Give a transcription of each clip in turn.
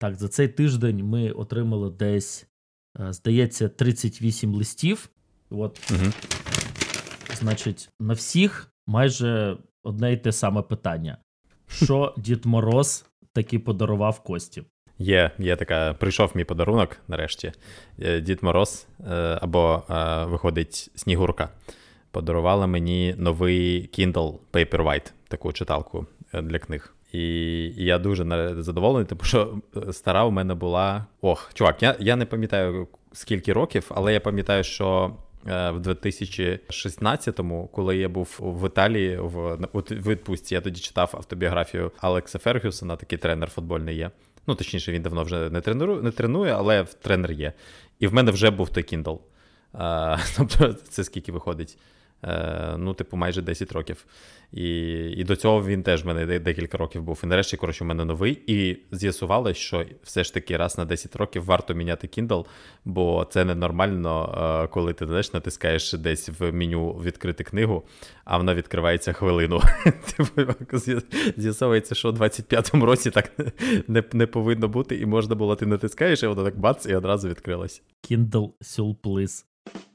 Так, за цей тиждень ми отримали десь, здається, 38 листів. От, значить, на всіх майже одне й те саме питання. Що Дід Мороз таки подарував Кості? Є така, прийшов мій подарунок нарешті. Дід Мороз, або виходить Снігурка, подарувала мені новий Kindle Paperwhite, таку читалку для книг. І я дуже задоволений, тому що стара у мене була... Чувак, я не пам'ятаю скільки років, але я пам'ятаю, що в 2016-му, коли я був в Італії в відпустці, я тоді читав автобіографію Алекса Фергюсона, такий тренер футбольний є. Ну, точніше, він давно вже не тренує, але тренер є. І в мене вже був той Kindle. Тобто це скільки виходить? Майже 10 років. І до цього він теж в мене декілька років був. І нарешті, у мене новий. І з'ясувалось, що все ж таки раз на 10 років варто міняти Kindle, бо це ненормально, коли ти, натискаєш десь в меню відкрити книгу, а вона відкривається хвилину. З'ясовується, що у 25-му році так не повинно бути, і можна було, ти натискаєш, і воно так бац, і одразу відкрилось. Kindle Surplus.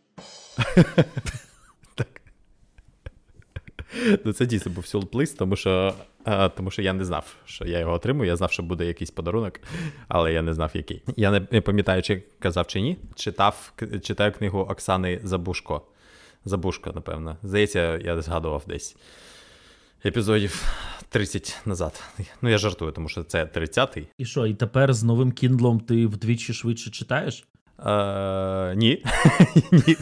Це дійсно був сюрприз, тому що я не знав, що я його отримую. Я знав, що буде якийсь подарунок, але я не знав, який. Я не пам'ятаю, чи казав, чи ні. Читаю книгу Оксани Забушко, напевно. Здається, я згадував десь епізодів 30 назад. Я жартую, тому що це 30-й. І що, і тепер з новим Kindle ти вдвічі швидше читаєш? Ні. Ні.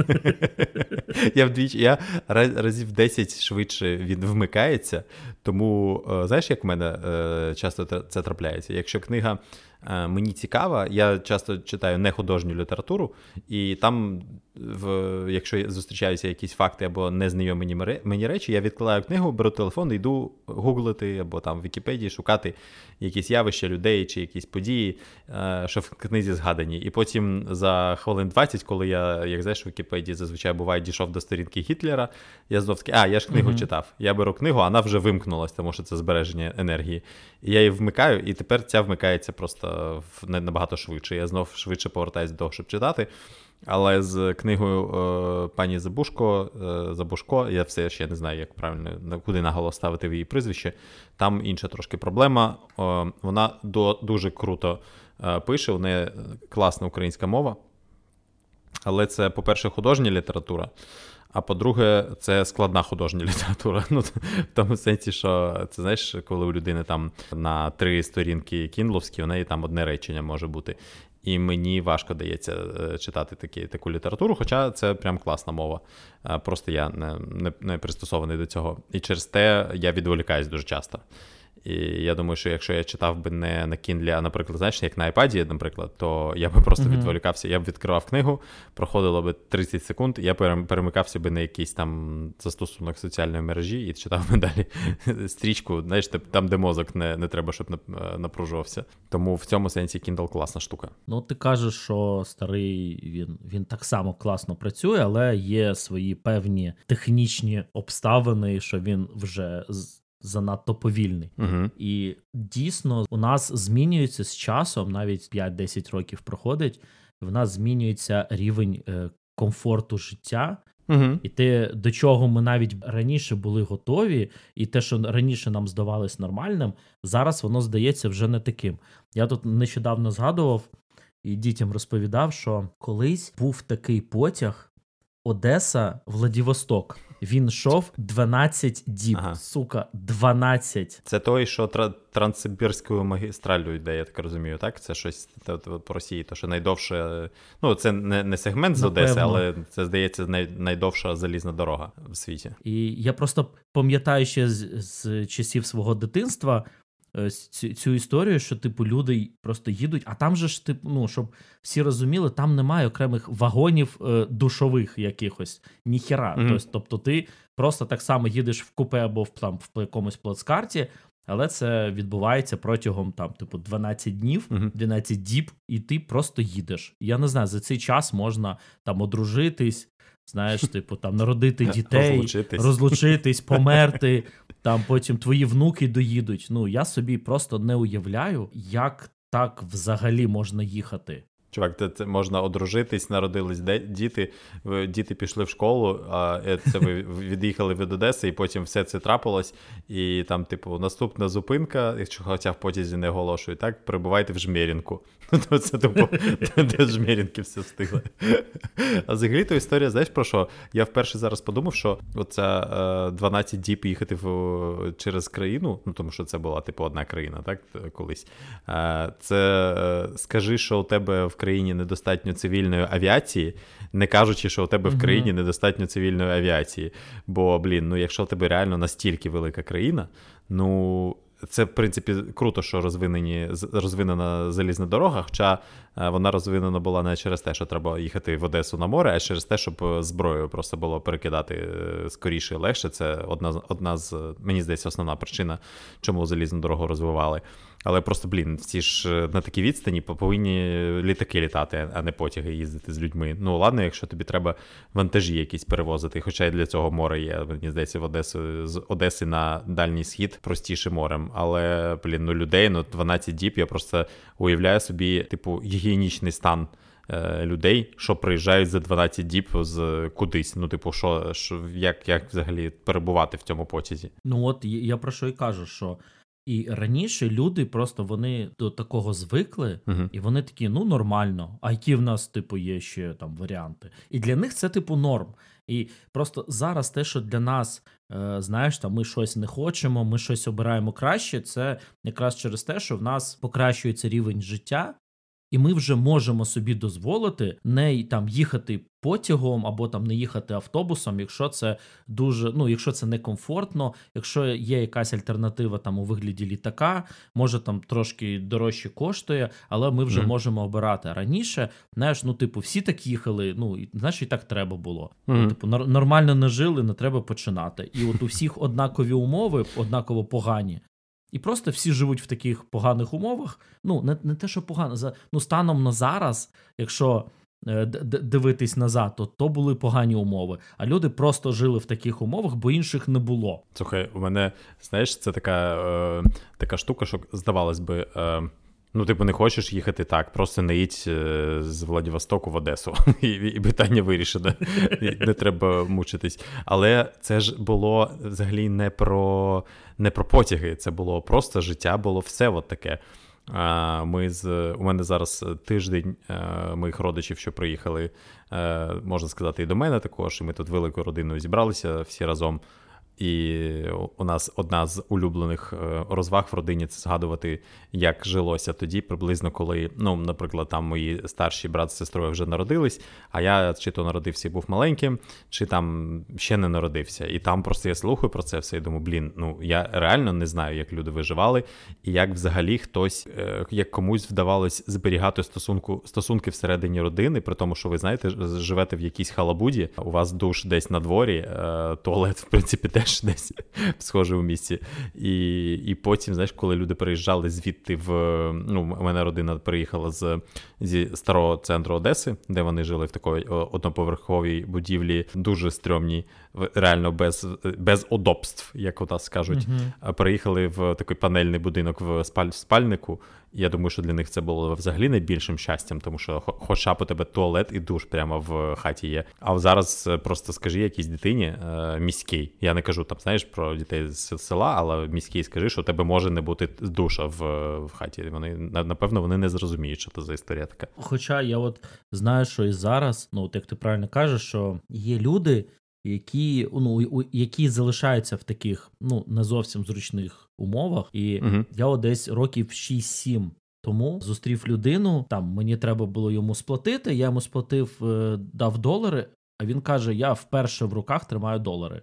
Я разів 10 швидше він вмикається, тому, знаєш, як в мене часто це трапляється? Якщо книга мені цікава, я часто читаю нехудожню літературу, і там, якщо зустрічаються якісь факти або незнайомі мені речі, я відкладаю книгу, беру телефон і йду гуглити або там в Вікіпедії шукати якісь явища людей чи якісь події, що в книзі згадані. І потім за хвилин 20, коли я, як знаєш, в Вікіпедії зазвичай буває, дійшов до сторінки Гітлера, я знов таки, я ж книгу читав. Я беру книгу, а вона вже вимкнулась, тому що це збереження енергії. І я її вмикаю, і тепер ця вмикається просто набагато швидше. Я знов швидше повертаюся до того, щоб читати. Але з книгою пані Забушко, я все ще не знаю, як правильно, куди наголос ставити в її прізвище, там інша трошки проблема. Вона дуже круто пише, у неї класна українська мова, але це, по-перше, художня література, а по-друге, це складна художня література. В тому сенсі, що це, знаєш, коли у людини там на 3 сторінки кіндловські, у неї там одне речення може бути. І мені важко дається читати таку літературу, хоча це прям класна мова. Просто я не пристосований до цього. І через те я відволікаюсь дуже часто. І я думаю, що якщо я читав би не на Kindle, а, наприклад, знаєш, як на iPad, наприклад, то я би просто відволікався. Я б відкривав книгу, проходило би 30 секунд, я перемикався би на якийсь там застосунок соціальної мережі і читав би далі стрічку, знаєш, там, де мозок не треба, щоб напружувався. Тому в цьому сенсі Kindle класна штука. Ти кажеш, що старий, він так само класно працює, але є свої певні технічні обставини, що він вже занадто повільний. І дійсно у нас змінюється з часом, навіть 5-10 років проходить, в нас змінюється рівень комфорту життя, і те, до чого ми навіть раніше були готові, і те, що раніше нам здавалось нормальним, зараз воно здається вже не таким. Я тут нещодавно згадував і дітям розповідав, що колись був такий потяг Одеса-Владивосток. Він йшов 12 діб. Сука, 12. Це той, що Транссибірською магістраллю йде, я так розумію, так? Це щось по Росії, то що найдовше... це не сегмент з Одеси, але це, здається, найдовша залізна дорога в світі. І я просто пам'ятаю ще з часів свого дитинства цю історію, що, люди просто їдуть, а там же ж, щоб всі розуміли, там немає окремих вагонів душових якихось, ніхера. Тобто ти просто так само їдеш в купе або в якомусь плацкарті, але це відбувається протягом 12 днів, 12 діб, і ти просто їдеш. Я не знаю, за цей час можна одружитись, знаєш, народити дітей, розлучитись, померти, потім твої внуки доїдуть. Я собі просто не уявляю, як так взагалі можна їхати? Чувак, це можна одружитись, народились діти пішли в школу, а це ви від'їхали від Одеси, і потім все це трапилось, і там, типу, наступна зупинка, якщо хоча в потязі не оголошують, так, прибувайте в Жмеринку. Це, типу, де Жмеринки все встигли. А взагалі, то історія, знаєш про що? Я вперше зараз подумав, що оця 12 діб їхати через країну, ну, тому що це була, типу, одна країна, так, колись. Це, скажи, що у тебе в країні недостатньо цивільної авіації, не кажучи, що у тебе в країні недостатньо цивільної авіації. Бо, ну, якщо у тебе реально настільки велика країна, ну, це, в принципі, круто, що розвинена залізна дорога, хоча вона розвинена була не через те, що треба їхати в Одесу на море, а через те, щоб зброю просто було перекидати скоріше і легше. Це одна з, мені здається, основна причина, чому залізну дорогу розвивали. Але просто, всі ж на такій відстані повинні літаки літати, а не потяги їздити з людьми. Ну, ладно, якщо тобі треба вантажі якісь перевозити, хоча і для цього море є, мені здається, з Одеси на Дальній Схід простіше морем. Але, людей, 12 діб, я просто уявляю собі, типу, гігієнічний стан людей, що приїжджають за 12 діб кудись. Ну, типу, як взагалі перебувати в цьому потязі? Ну, от я про що і кажу, що і раніше люди просто вони до такого звикли, і вони такі, ну, нормально, а які в нас, типу, є ще там варіанти. І для них це, типу, норм. І просто зараз те, що для нас, знаєш, там, ми щось не хочемо, ми щось обираємо краще, це якраз через те, що в нас покращується рівень життя, і ми вже можемо собі дозволити не там їхати потягом або там не їхати автобусом, якщо це дуже, ну, якщо це некомфортно, якщо є якась альтернатива там у вигляді літака, може там трошки дорожче коштує, але ми вже можемо обирати. Раніше, знаєш, ну, типу, всі так їхали, ну, знаєш, і так треба було. Ну, типу, нормально не жили, не треба починати. І от у всіх однакові умови, однаково погані. І просто всі живуть в таких поганих умовах. Ну, не те, що погано. Ну, станом на зараз, якщо дивитись назад, то були погані умови. А люди просто жили в таких умовах, бо інших не було. Слухай, у мене, знаєш, це така штука, що, здавалось би, ну, типу, не хочеш їхати так, просто не їдь з Владивостоку в Одесу, і питання вирішено, не треба мучитись. Але це ж було взагалі не про потяги, це було просто життя, було все от таке. У мене зараз тиждень моїх родичів, що приїхали, можна сказати, і до мене також, і ми тут великою родиною зібралися всі разом. І у нас одна з улюблених розваг в родині – це згадувати, як жилося тоді, приблизно коли, ну, наприклад, там мої старші брат з сестрою вже народились, а я чи то народився і був маленьким, чи там ще не народився. І там просто я слухаю про це все і думаю, ну, я реально не знаю, як люди виживали, і як взагалі хтось, як комусь вдавалось зберігати стосунки всередині родини, при тому, що ви, знаєте, живете в якійсь халабуді, у вас душ десь на дворі, туалет, в принципі, теж десь в схожому місці. І потім, знаєш, коли люди переїжджали звідти ну, у мене родина приїхала зі старого центру Одеси, де вони жили в такій одноповерховій будівлі, дуже стрьомній, реально без удобств, як у нас скажуть. Переїхали в такий панельний будинок в спальнику. Я думаю, що для них це було взагалі найбільшим щастям, тому що хоча б у тебе туалет і душ прямо в хаті є. А зараз просто скажи якійсь дитині міській, я не кажу там, знаєш, про дітей з села, але міській скажи, що у тебе може не бути душа в хаті. Напевно, вони не зрозуміють, що це за історія така. Хоча я от знаю, що і зараз, ну, от як ти правильно кажеш, що є люди, які залишаються в таких, ну, не зовсім зручних умовах. І я десь років 6-7 тому зустрів людину, там мені треба було йому сплатити, я йому сплатив, дав $, а він каже, я вперше в руках тримаю $.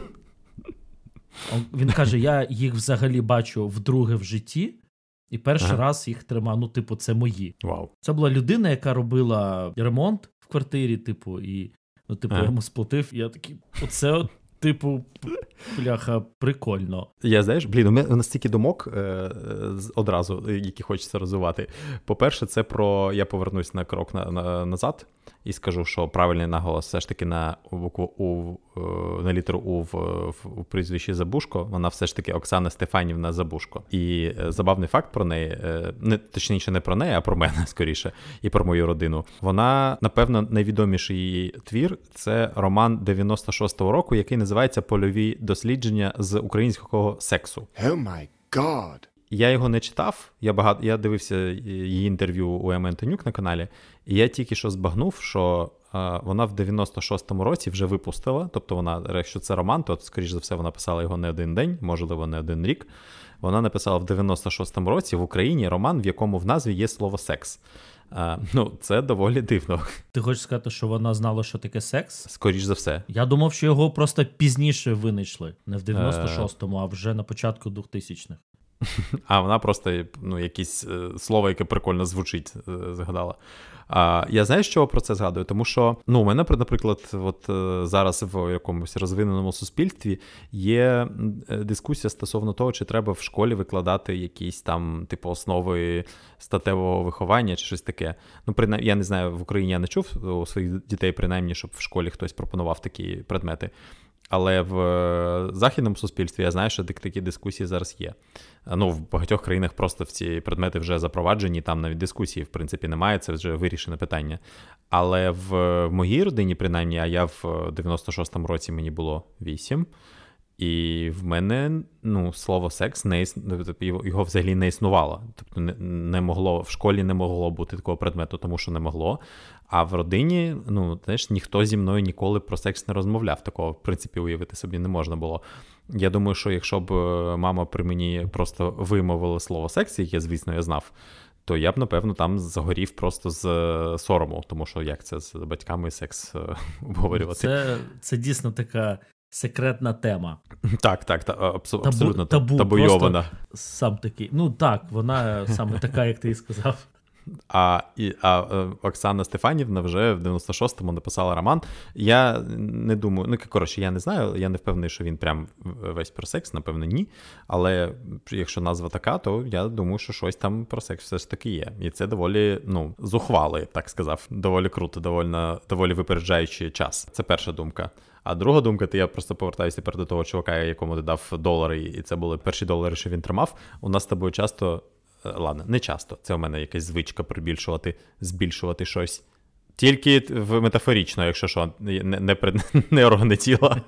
Він каже, я їх взагалі бачу вдруге в житті, і перший раз їх тримаю, ну, типу, це мої. Вау. Це була людина, яка робила ремонт в квартирі, типу, і ну, типу, я йому сплатив, і я такий, оце от, типу, бляха, прикольно. Я, знаєш, у мене настільки думок одразу, які хочеться розвивати. По-перше, це про, я повернусь на крок назад, і скажу, що правильний наголос все ж таки на букву У, на літеру У в прізвищі Забушко, вона все ж таки Оксана Стефанівна Забушко. І забавний факт про неї, точніше не про неї, а про мене скоріше, і про мою родину. Вона, напевно, найвідоміший її твір – це роман 96-го року, який називається «Польові дослідження з українського сексу». Oh my God! Я його не читав, я дивився її інтерв'ю у Еми Антонюк на каналі, і я тільки що збагнув, що вона в 96-му році вже випустила, тобто вона, якщо це роман, то, скоріш за все, вона писала його не один день, можливо, не один рік. Вона написала в 96-му році в Україні роман, в якому в назві є слово «секс». Це доволі дивно. Ти хочеш сказати, що вона знала, що таке секс? Скоріш за все. Я думав, що його просто пізніше винайшли. Не в 96-му, а вже на початку 2000-х. А вона просто, якесь слово, яке прикольно звучить, згадала. Я знаю, що про це згадую? Тому що, у мене, наприклад, зараз в якомусь розвиненому суспільстві є дискусія стосовно того, чи треба в школі викладати якісь там, основи статевого виховання чи щось таке. Принаймні, я не знаю, в Україні я не чув у своїх дітей, принаймні, щоб в школі хтось пропонував такі предмети. Але в західному суспільстві я знаю, що такі дискусії зараз є. В багатьох країнах просто в ці предмети вже запроваджені, там навіть дискусії, в принципі, немає, це вже вирішене питання. Але в моїй родині, принаймні, а я в 96-му році мені було 8, і в мене, слово «секс» його взагалі не існувало. Тобто не могло, в школі не могло бути такого предмету, тому що не могло. А в родині, ніхто зі мною ніколи про секс не розмовляв. Такого, в принципі, уявити собі не можна було. Я думаю, що якщо б мама при мені просто вимовила слово «секс», яке, звісно, я знав, то я б, напевно, там загорів просто з сорому. Тому що як це з батьками секс обговорювати? Це дійсно така секретна тема. Так, абсолютно табуйована. Сам такий. Вона саме така, як ти і сказав. А Оксана Стефанівна вже в 96-му написала роман. Я не думаю, я не знаю, я не впевнений, що він прям весь про секс, напевно, ні. Але якщо назва така, то я думаю, що щось там про секс все ж таки є. І це доволі, зухвало, так сказав. Доволі круто, доволі випереджаючи час. Це перша думка. А друга думка, то я просто повертаюся тепер до того чувака, якому ти дав долари, і це були перші долари, що він тримав. У нас з тобою часто, ладно, не часто, це у мене якась звичка збільшувати щось. Тільки метафорично, якщо що, не органи тіла.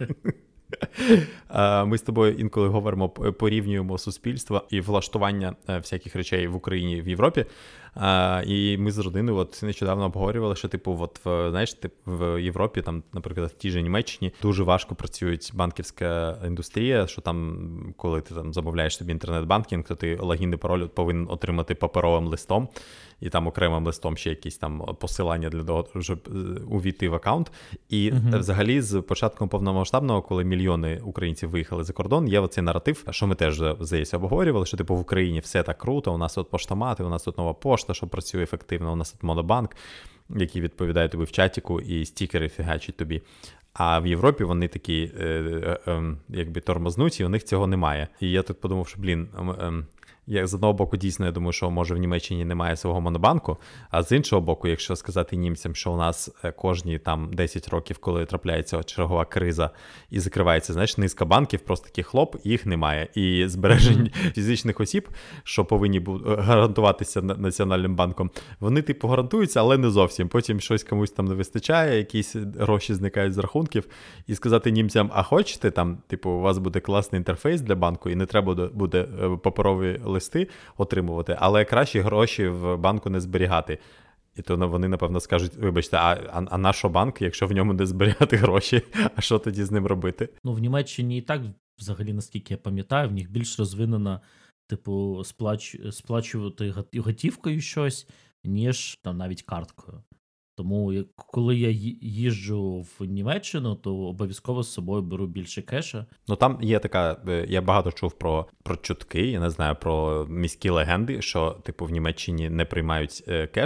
Ми з тобою інколи говоримо, порівнюємо суспільство і влаштування всяких речей в Україні, в Європі. І ми з родиною нещодавно обговорювали, що в Європі, там, наприклад, в тій же Німеччині дуже важко працює банківська індустрія, що там, коли ти там замовляєш собі інтернет-банкінг, то ти логін і пароль повинен отримати паперовим листом, і там окремим листом ще якісь там посилання для того, щоб увійти в аккаунт. І взагалі з початком повномасштабного, коли мільйони українців виїхали за кордон, є оцей наратив, що ми теж, здається, обговорювали, що в Україні все так круто, у нас тут поштомати, у нас тут нова пошта, що працює ефективно, у нас тут монобанк, який відповідає тобі в чатіку, і стікери фігачать тобі. А в Європі вони такі, якби тормознуті, у них цього немає. І я тут подумав, що, я з одного боку дійсно, я думаю, що може в Німеччині немає свого монобанку, а з іншого боку, якщо сказати німцям, що у нас кожні там 10 років, коли трапляється чергова криза і закривається, низка банків, просто такий хлоп, їх немає. І збережень фізичних осіб, що повинні гарантуватися Національним банком, вони гарантуються, але не зовсім. Потім щось комусь там не вистачає, якісь гроші зникають з рахунків, і сказати німцям, а хочете там, у вас буде класний інтерфейс для банку, і не треба буде паперові листи отримувати, але краще гроші в банку не зберігати. І то вони, напевно, скажуть, вибачте, а наш банк, якщо в ньому не зберігати гроші, а що тоді з ним робити? В Німеччині і так, взагалі, наскільки я пам'ятаю, в них більш розвинена, сплачувати готівкою щось, ніж там навіть карткою. Тому, коли я їжджу в Німеччину, то обов'язково з собою беру більше кеша. Там є така, я багато чув про чутки, я не знаю, про міські легенди, що, в Німеччині не приймають кеш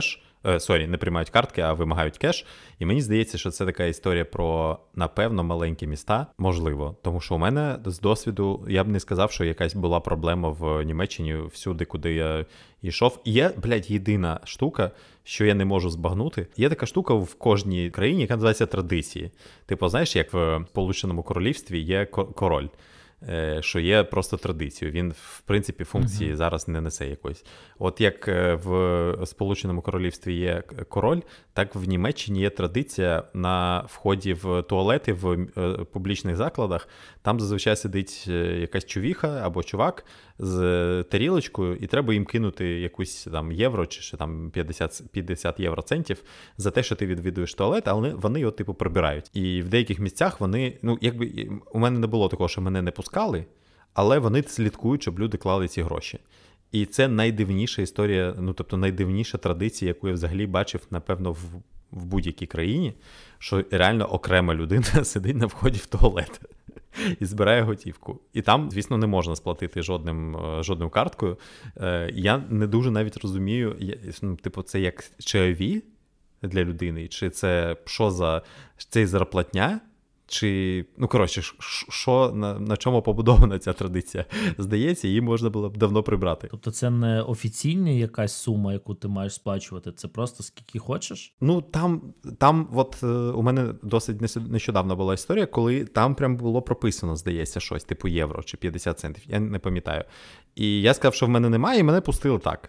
не приймають картки, а вимагають кеш. І мені здається, що це така історія про, напевно, маленькі міста. Можливо. Тому що у мене з досвіду, я б не сказав, що якась була проблема в Німеччині всюди, куди я йшов. І є, єдина штука, що я не можу збагнути. Є така штука в кожній країні, яка називається традиції. Типу, знаєш, як в Сполученому Королівстві є король, що є просто традицією. Він, в принципі, функції зараз не несе якоїсь. От як в Сполученому Королівстві є король, так в Німеччині є традиція на вході в туалети в публічних закладах. Там зазвичай сидить якась чувіха або чувак з тарілочкою, і треба їм кинути якусь там євро чи ще там 50 євроцентів за те, що ти відвідуєш туалет, але вони його типу прибирають. І в деяких місцях вони, якби у мене не було такого, що мене не пускали, але вони слідкують, щоб люди клали ці гроші. І це найдивніша історія, тобто найдивніша традиція, яку я взагалі бачив, напевно, в будь-якій країні, що реально окрема людина сидить на вході в туалет і збирає готівку. І там, звісно, не можна сплатити жодною карткою. Я не дуже навіть розумію, це як чайові для людини, чи це що за цей зарплатня, чи, що, на чому побудована ця традиція? Здається, її можна було б давно прибрати. Тобто це не офіційна якась сума, яку ти маєш сплачувати, це просто скільки хочеш? Там от у мене досить нещодавно була історія, коли там прям було прописано, здається, щось, типу євро чи 50 центів, я не пам'ятаю. І я сказав, що в мене немає, і мене пустили так.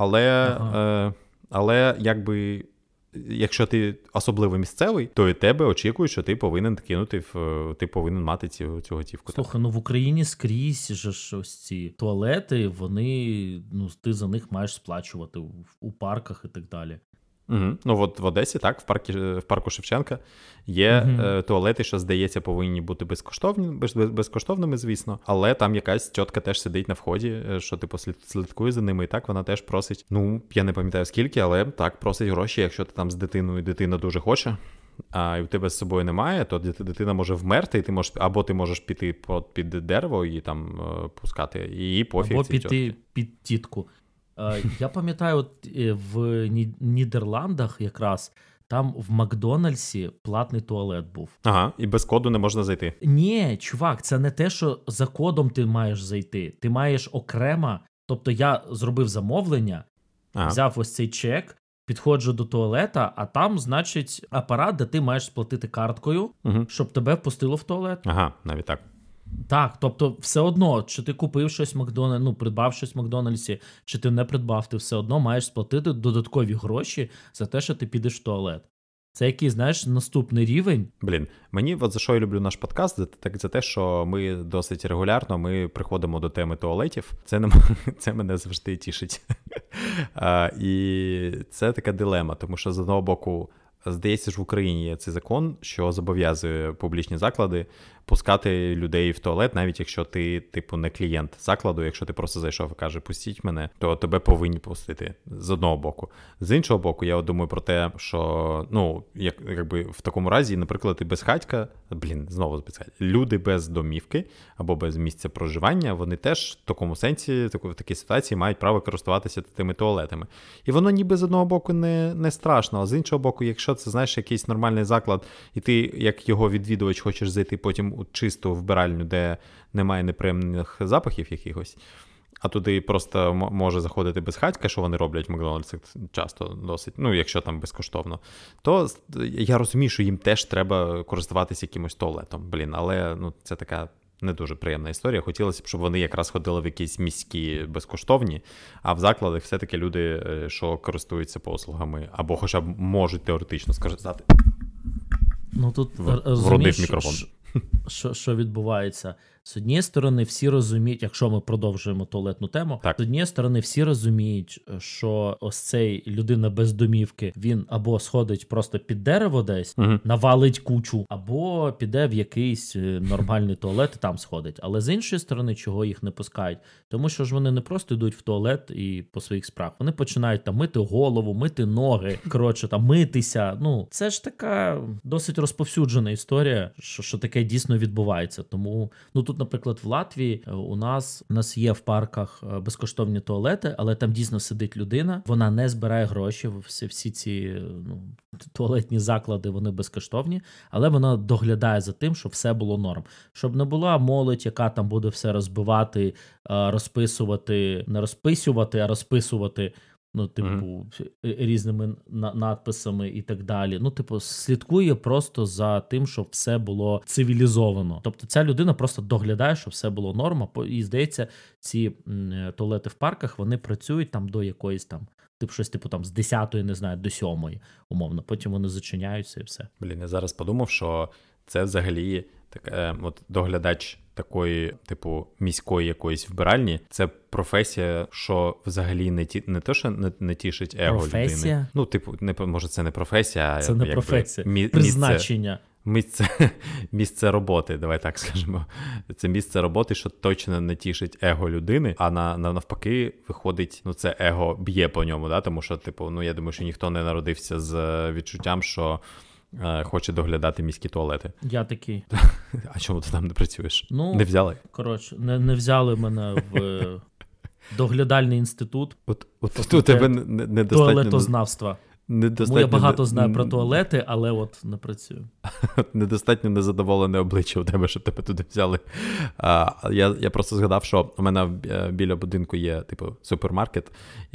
Але якби... Якщо ти особливо місцевий, то і тебе очікують, що ти повинен кинути, ти повинен мати цю готівку. Слухай, в Україні скрізь же ось ці туалети, вони, ти за них маєш сплачувати у парках і так далі. Угу. В Одесі, так, в парку Шевченка є туалети, що, здається, повинні бути безкоштовними, звісно, але там якась тітка теж сидить на вході, що типу слідкує за ними, і так вона теж просить, я не пам'ятаю скільки, але так, просить гроші, якщо ти там з дитиною, дитина дуже хоче, а у тебе з собою немає, то дитина може вмерти, і ти можеш піти під дерево і там пускати, і пофіг. Або піти під тітку. Я пам'ятаю, в Нідерландах якраз там в Макдональдсі платний туалет був. Ага, і без коду не можна зайти. Ні, чувак, це не те, що за кодом ти маєш зайти. Ти маєш окремо, тобто я зробив замовлення, взяв ось цей чек, підходжу до туалета, а там, значить, апарат, де ти маєш сплатити карткою, щоб тебе впустило в туалет. Ага, навіть так. Так, тобто все одно, чи ти купив щось в Макдональдсі, придбав щось в Макдональдсі, чи ти не придбав, ти все одно маєш сплатити додаткові гроші за те, що ти підеш в туалет. Це який, знаєш, наступний рівень. Мені за що я люблю наш подкаст, за те, що ми досить регулярно приходимо до теми туалетів. Це мене завжди тішить. І це така дилема, тому що з одного боку, здається ж, в Україні є цей закон, що зобов'язує публічні заклади пускати людей в туалет, навіть якщо ти, не клієнт закладу, якщо ти просто зайшов і каже, пустіть мене, то тебе повинні пустити, з одного боку. З іншого боку, я думаю про те, що, якби в такому разі, наприклад, і безхатька, знову безхатька, люди без домівки або без місця проживання, вони теж в такому сенсі, в такій ситуації мають право користуватися тими туалетами. І воно ніби з одного боку не страшно, а з іншого боку, якщо це, знаєш, якийсь нормальний заклад, і ти, як його відвідувач, хочеш зайти потім у чисту вбиральню, де немає неприємних запахів якихось, а туди просто може заходити безхатька, що вони роблять в Макдональдсі часто досить, якщо там безкоштовно, то я розумію, що їм теж треба користуватися якимось туалетом, але це така не дуже приємна історія. Хотілося б, щоб вони якраз ходили в якісь міські безкоштовні, а в закладах все-таки люди, що користуються послугами, або хоча б можуть теоретично скористати. Тут вродив мікрофон. Що відбувається? З однієї сторони, всі розуміють, якщо ми продовжуємо туалетну тему, так. З однієї сторони, всі розуміють, що ось цей людина без домівки, він або сходить просто під дерево десь, навалить кучу, або піде в якийсь нормальний туалет і там сходить. Але з іншої сторони, чого їх не пускають? Тому що ж вони не просто йдуть в туалет і по своїх справах. Вони починають там мити голову, мити ноги, митися. Це ж така досить розповсюджена історія, що таке дійсно відбувається. Тому, тут тут, наприклад, в Латвії у нас є в парках безкоштовні туалети, але там дійсно сидить людина, вона не збирає гроші, всі ці туалетні заклади, вони безкоштовні, але вона доглядає за тим, щоб все було норм. Щоб не була молодь, яка там буде все розбивати, розписувати, не розписувати, а розписувати, різними надписами і так далі. Слідкує просто за тим, щоб все було цивілізовано. Тобто ця людина просто доглядає, щоб все було норма. І, здається, ці туалети в парках, вони працюють там до якоїсь там, щось там з 10-ї, не знаю, до 7-ї, умовно. Потім вони зачиняються і все. Я зараз подумав, що це взагалі доглядач такої, міської якоїсь вбиральні, це професія, що взагалі не те, що не тішить его професія? людини. Може, це не професія, а це не професія. Призначення. Місце роботи, давай так скажемо. Це місце роботи, що точно не тішить его людини, а навпаки виходить, це его б'є по ньому, да? Тому що, я думаю, що ніхто не народився з відчуттям, що хоче доглядати міські туалети. Я такий. А чому ти там не працюєш? Не взяли? Коротше, не взяли мене в доглядальний інститут. От у тебе недостатньо туалетознавства. Тому я багато знаю про туалети, але не працюю. Недостатньо незадоволене обличчя у тебе, щоб тебе туди взяли. Я просто згадав, що у мене біля будинку є супермаркет,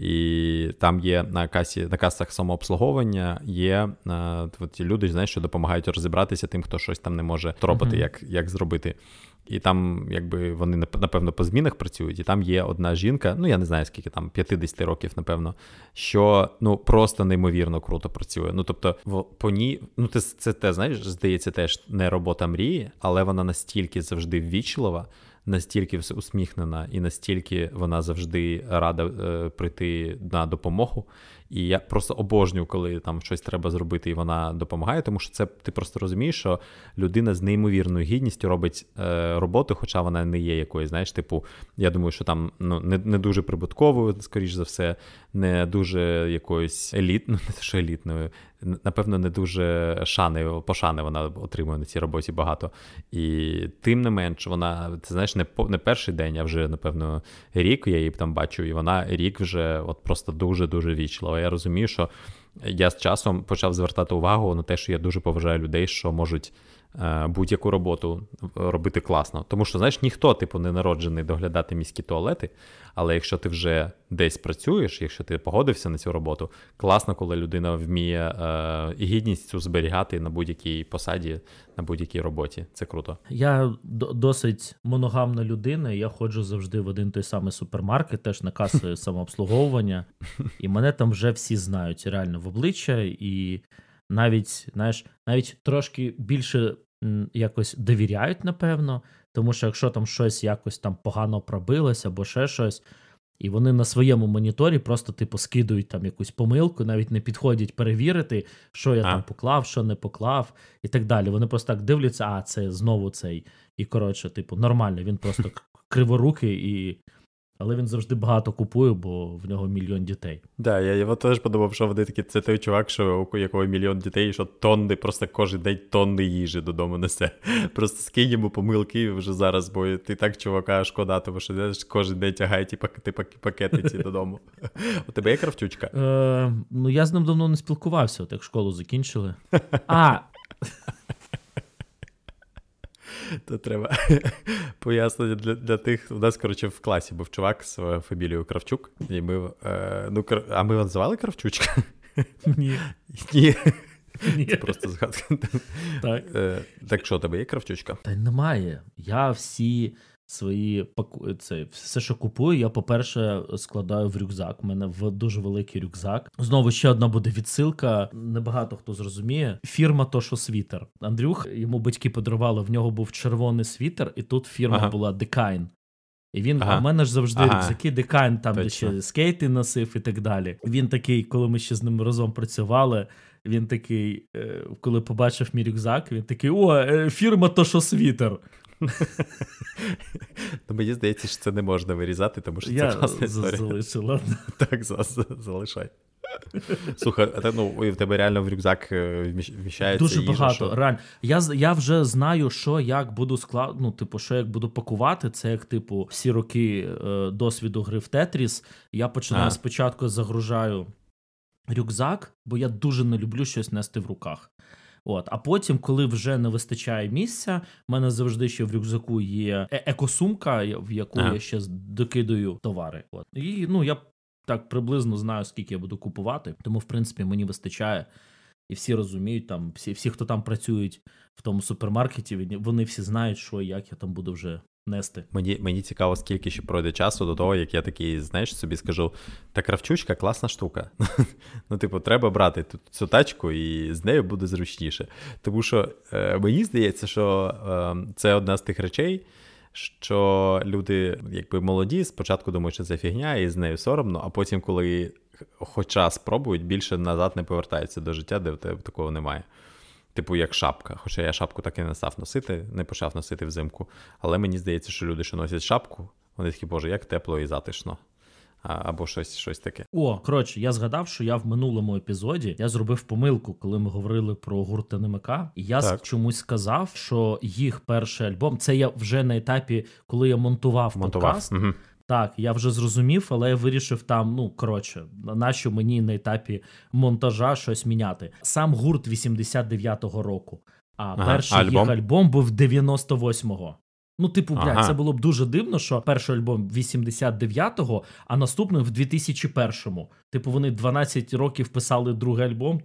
і там є на касах самообслуговування є ті люди, знаєш, що допомагають розібратися тим, хто щось там не може робити, як зробити. І там, вони, напевно, по змінах працюють, і там є одна жінка, я не знаю, скільки там, 50 років, напевно, що, просто неймовірно круто працює. Тобто, по ній, це те, знаєш, здається, теж не робота мрії, але вона настільки завжди ввічлива, настільки усміхнена і настільки вона завжди рада прийти на допомогу. І я просто обожнюю, коли там щось треба зробити, і вона допомагає, тому що це ти просто розумієш, що людина з неймовірною гідністю робить роботу, хоча вона не є якоюсь, знаєш, я думаю, що там не дуже прибутковою, скоріш за все, не дуже якоюсь елітною, напевно, не дуже пошани вона отримує на цій роботі багато. І тим не менш, вона, ти знаєш, не перший день, а вже, напевно, рік я її там бачу, і вона рік вже просто дуже-дуже вічлива. Я розумію, що я з часом почав звертати увагу на те, що я дуже поважаю людей, що можуть будь-яку роботу робити класно. Тому що, знаєш, ніхто, не народжений доглядати міські туалети, але якщо ти вже десь працюєш, якщо ти погодився на цю роботу, класно, коли людина вміє гідність цю зберігати на будь-якій посаді, на будь-якій роботі. Це круто. Я досить моногамна людина, я ходжу завжди в один той самий супермаркет, теж на каси самообслуговування, і мене там вже всі знають реально в обличчя, і навіть трошки більше якось довіряють, напевно, тому що якщо там щось якось там погано пробилось або ще щось, і вони на своєму моніторі просто скидують там якусь помилку, навіть не підходять перевірити, що я там поклав, що не поклав і так далі. Вони просто так дивляться, це знову цей. І, коротше, нормально, він просто криворукий але він завжди багато купує, бо в нього 1 мільйон дітей. Да, я теж подумав, що вони такі, це той чувак, що у якого 1 мільйон дітей, що тонни, просто кожен день тонни їжі додому несе. Просто скинь йому помилки вже зараз, бо ти так чувака шкода, тому що кожен день тягає ті пакети ці додому. У тебе є Кравчучка? Я з ним давно не спілкувався, як школу закінчили. То треба пояснити для тих. У нас, в класі був чувак з фамілією Кравчук, і ми, а ми його називали Кравчучка? Ні. Це просто згадка. Так що, у тебе є Кравчучка? Та немає. Я всі свої все, що купую, я, по-перше, складаю в рюкзак. У мене дуже великий рюкзак. Знову ще одна буде відсилка. Небагато хто зрозуміє. Фірма то, що світер. Андрюх, йому батьки подарували, в нього був червоний світер, і тут фірма була Декайн. І він, а в мене ж завжди рюкзаки Декайн, там, де ще скейти носив і так далі. Він такий, коли ми ще з ним разом працювали, він такий, коли побачив мій рюкзак, він такий, фірма то, що світер. Мені здається, що це не можна вирізати, тому що це класна історія. Я залишив, ладно. Так, залишай. Слухай, і в тебе реально в рюкзак вміщається дуже їжа, багато, що... реально. Я вже знаю, що як буду що як буду пакувати. Це як, всі роки досвіду гри в Тетріс. Я починаю спочатку загружаю рюкзак, бо я дуже не люблю щось нести в руках. А потім, коли вже не вистачає місця, в мене завжди ще в рюкзаку є екосумка, в яку я ще докидаю товари. І, я так приблизно знаю, скільки я буду купувати, тому, в принципі, мені вистачає. І всі розуміють, всі, хто там працюють в тому супермаркеті, вони всі знають, що і як я там буду вже нести. Мені цікаво, скільки ще пройде часу до того, як я такий, собі скажу, та кравчучка класна штука. Треба брати цю тачку, і з нею буде зручніше. Тому що мені здається, що це одна з тих речей, що люди, молоді, спочатку думають, що це фігня, і з нею соромно, а потім, коли хоч раз спробують, більше назад не повертаються до життя, де в тебе такого немає. Як шапка. Хоча я шапку так і не почав носити взимку. Але мені здається, що люди, що носять шапку, вони такі, боже, як тепло і затишно. Або щось таке. Я згадав, що я в минулому епізоді зробив помилку, коли ми говорили про гурт НМК, і я чомусь сказав, що їх перший альбом, це я вже на етапі, коли я монтував подкаст. Угу. Так, я вже зрозумів, але я вирішив нащо мені на етапі монтажа щось міняти. Сам гурт 89-го року, а перший їх альбом був 98-го. Це було б дуже дивно, що перший альбом 89-го, а наступний в 2001-му. Вони 12 років писали другий альбом,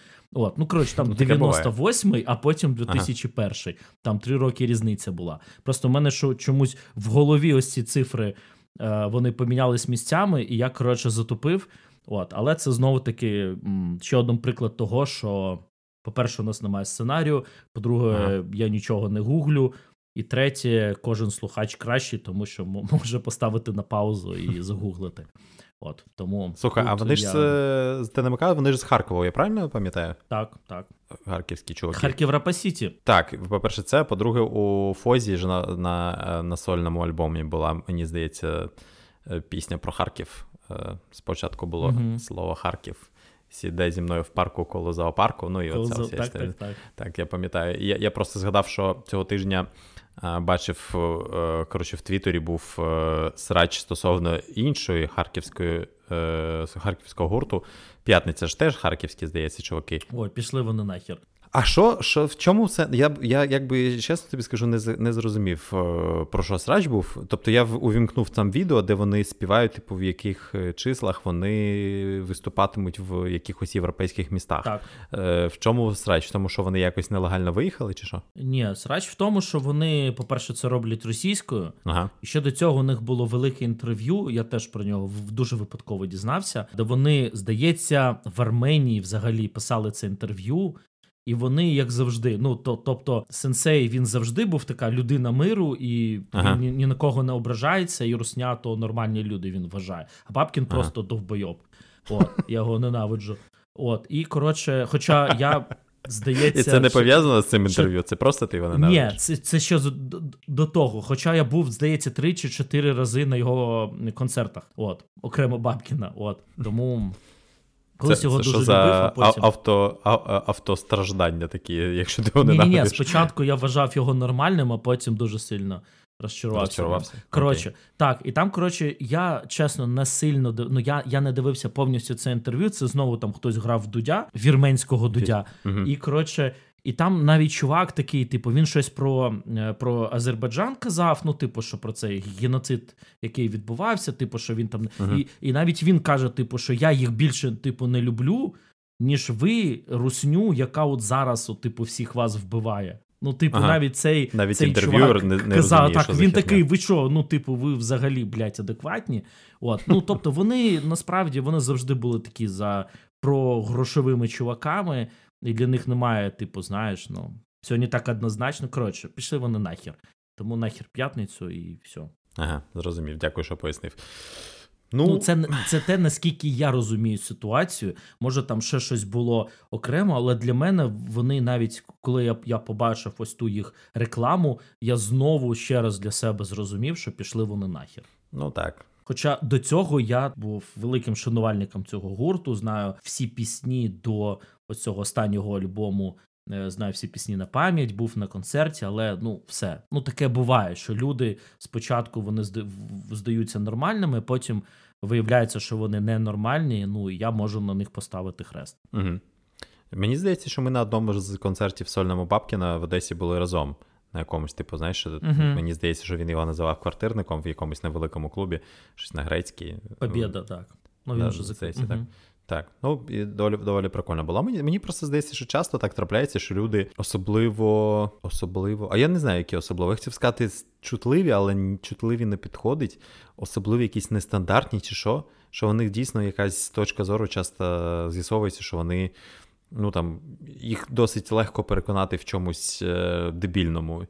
там 98-й, а потім 2001-й. Там 3 роки різниця була. Просто в мене чомусь в голові ось ці цифри, вони помінялись місцями, і я, затупив. Але це знову-таки ще один приклад того, що, по-перше, у нас немає сценарію, по-друге, я нічого не гуглю, і третє, кожен слухач кращий, тому що може поставити на паузу і загуглити. Тому слухай, а вони ж з ТНМК, вони ж з Харкова, я правильно пам'ятаю? Так. Харківські чуваки. Харків Рапа-Сіті. Так, по-перше, це. По-друге, у Фозі ж на сольному альбомі була, мені здається, пісня про Харків. Спочатку було слово Харків. Сідай зі мною в парку коло зоопарку. І оця вся історія. Так, я пам'ятаю. Я просто згадав, що цього тижня бачив, в Твіттері був срач стосовно іншої харківського гурту. П'ятниця ж теж харківські, здається, чуваки. Ой, пішли вони нахер. А що в чому це? Я чесно тобі скажу, не зрозумів, про що срач був. Тобто я увімкнув там відео, де вони співають, в яких числах вони виступатимуть в якихось європейських містах. Так. В чому срач? В тому, що вони якось нелегально виїхали, чи що? Ні, срач в тому, що вони, по-перше, це роблять російською. І ще до цього у них було велике інтерв'ю, я теж про нього дуже випадково дізнався, де вони, здається, в Арменії взагалі писали це інтерв'ю. І вони, як завжди, тобто сенсей, він завжди був така людина миру, і він ні на кого не ображається, і русня то нормальні люди, він вважає. А Бабкін просто довбойоб. Я його ненавиджу. І, хоча я, здається... І це не пов'язано з цим інтерв'ю, це просто ти його ненавидиш? Ні, це ще до того. Хоча я був, здається, 3 чи 4 рази на його концертах. Окремо Бабкіна. Тому... Це його дуже за любив, автостраждання такі, якщо ти його ненавидиш? Ні, спочатку я вважав його нормальним, а потім дуже сильно розчарувався. Так, і там, я, чесно, не сильно, я не дивився повністю це інтерв'ю, це знову там хтось грав Дудя, вірменського Дудя, і там навіть чувак такий, він щось про Азербайджан казав, що про цей геноцид, який відбувався, що він там... І навіть він каже, що я їх більше, не люблю, ніж ви, русню, яка зараз, всіх вас вбиває. Навіть цей чувак не казав, розуміє, так, він такий, ви що, ви взагалі, адекватні? Тобто вони, насправді, вони завжди були такі прогрошовими чуваками, і для них немає, все не так однозначно. Пішли вони нахер. Тому нахер п'ятницю і все. Ага, зрозумів. Дякую, що пояснив. Це те, наскільки я розумію ситуацію. Може, там ще щось було окремо, але для мене вони навіть, коли я побачив ось ту їх рекламу, я знову ще раз для себе зрозумів, що пішли вони нахер. Хоча до цього я був великим шанувальником цього гурту, знаю всі пісні до ось цього останнього альбому, знаю всі пісні на пам'ять, був на концерті, але, все. Таке буває, що люди спочатку вони здаються нормальними, потім виявляється, що вони ненормальні, і я можу на них поставити хрест. Угу. Мені здається, що ми на одному з концертів сольному Бабкіна в Одесі були разом. На якомусь, знаєш, мені здається, що він його називав квартирником в якомусь невеликому клубі, щось на грецькій. Побєда, так. Він вже здається, так. І доволі прикольно було. Мені просто здається, що часто так трапляється, що люди особливо, а я не знаю, які особливо. Я хотів сказати чутливі, але чутливі не підходить. Особливі якісь нестандартні чи що у них дійсно якась точка зору часто з'ясовується, що вони їх досить легко переконати в чомусь дебільному.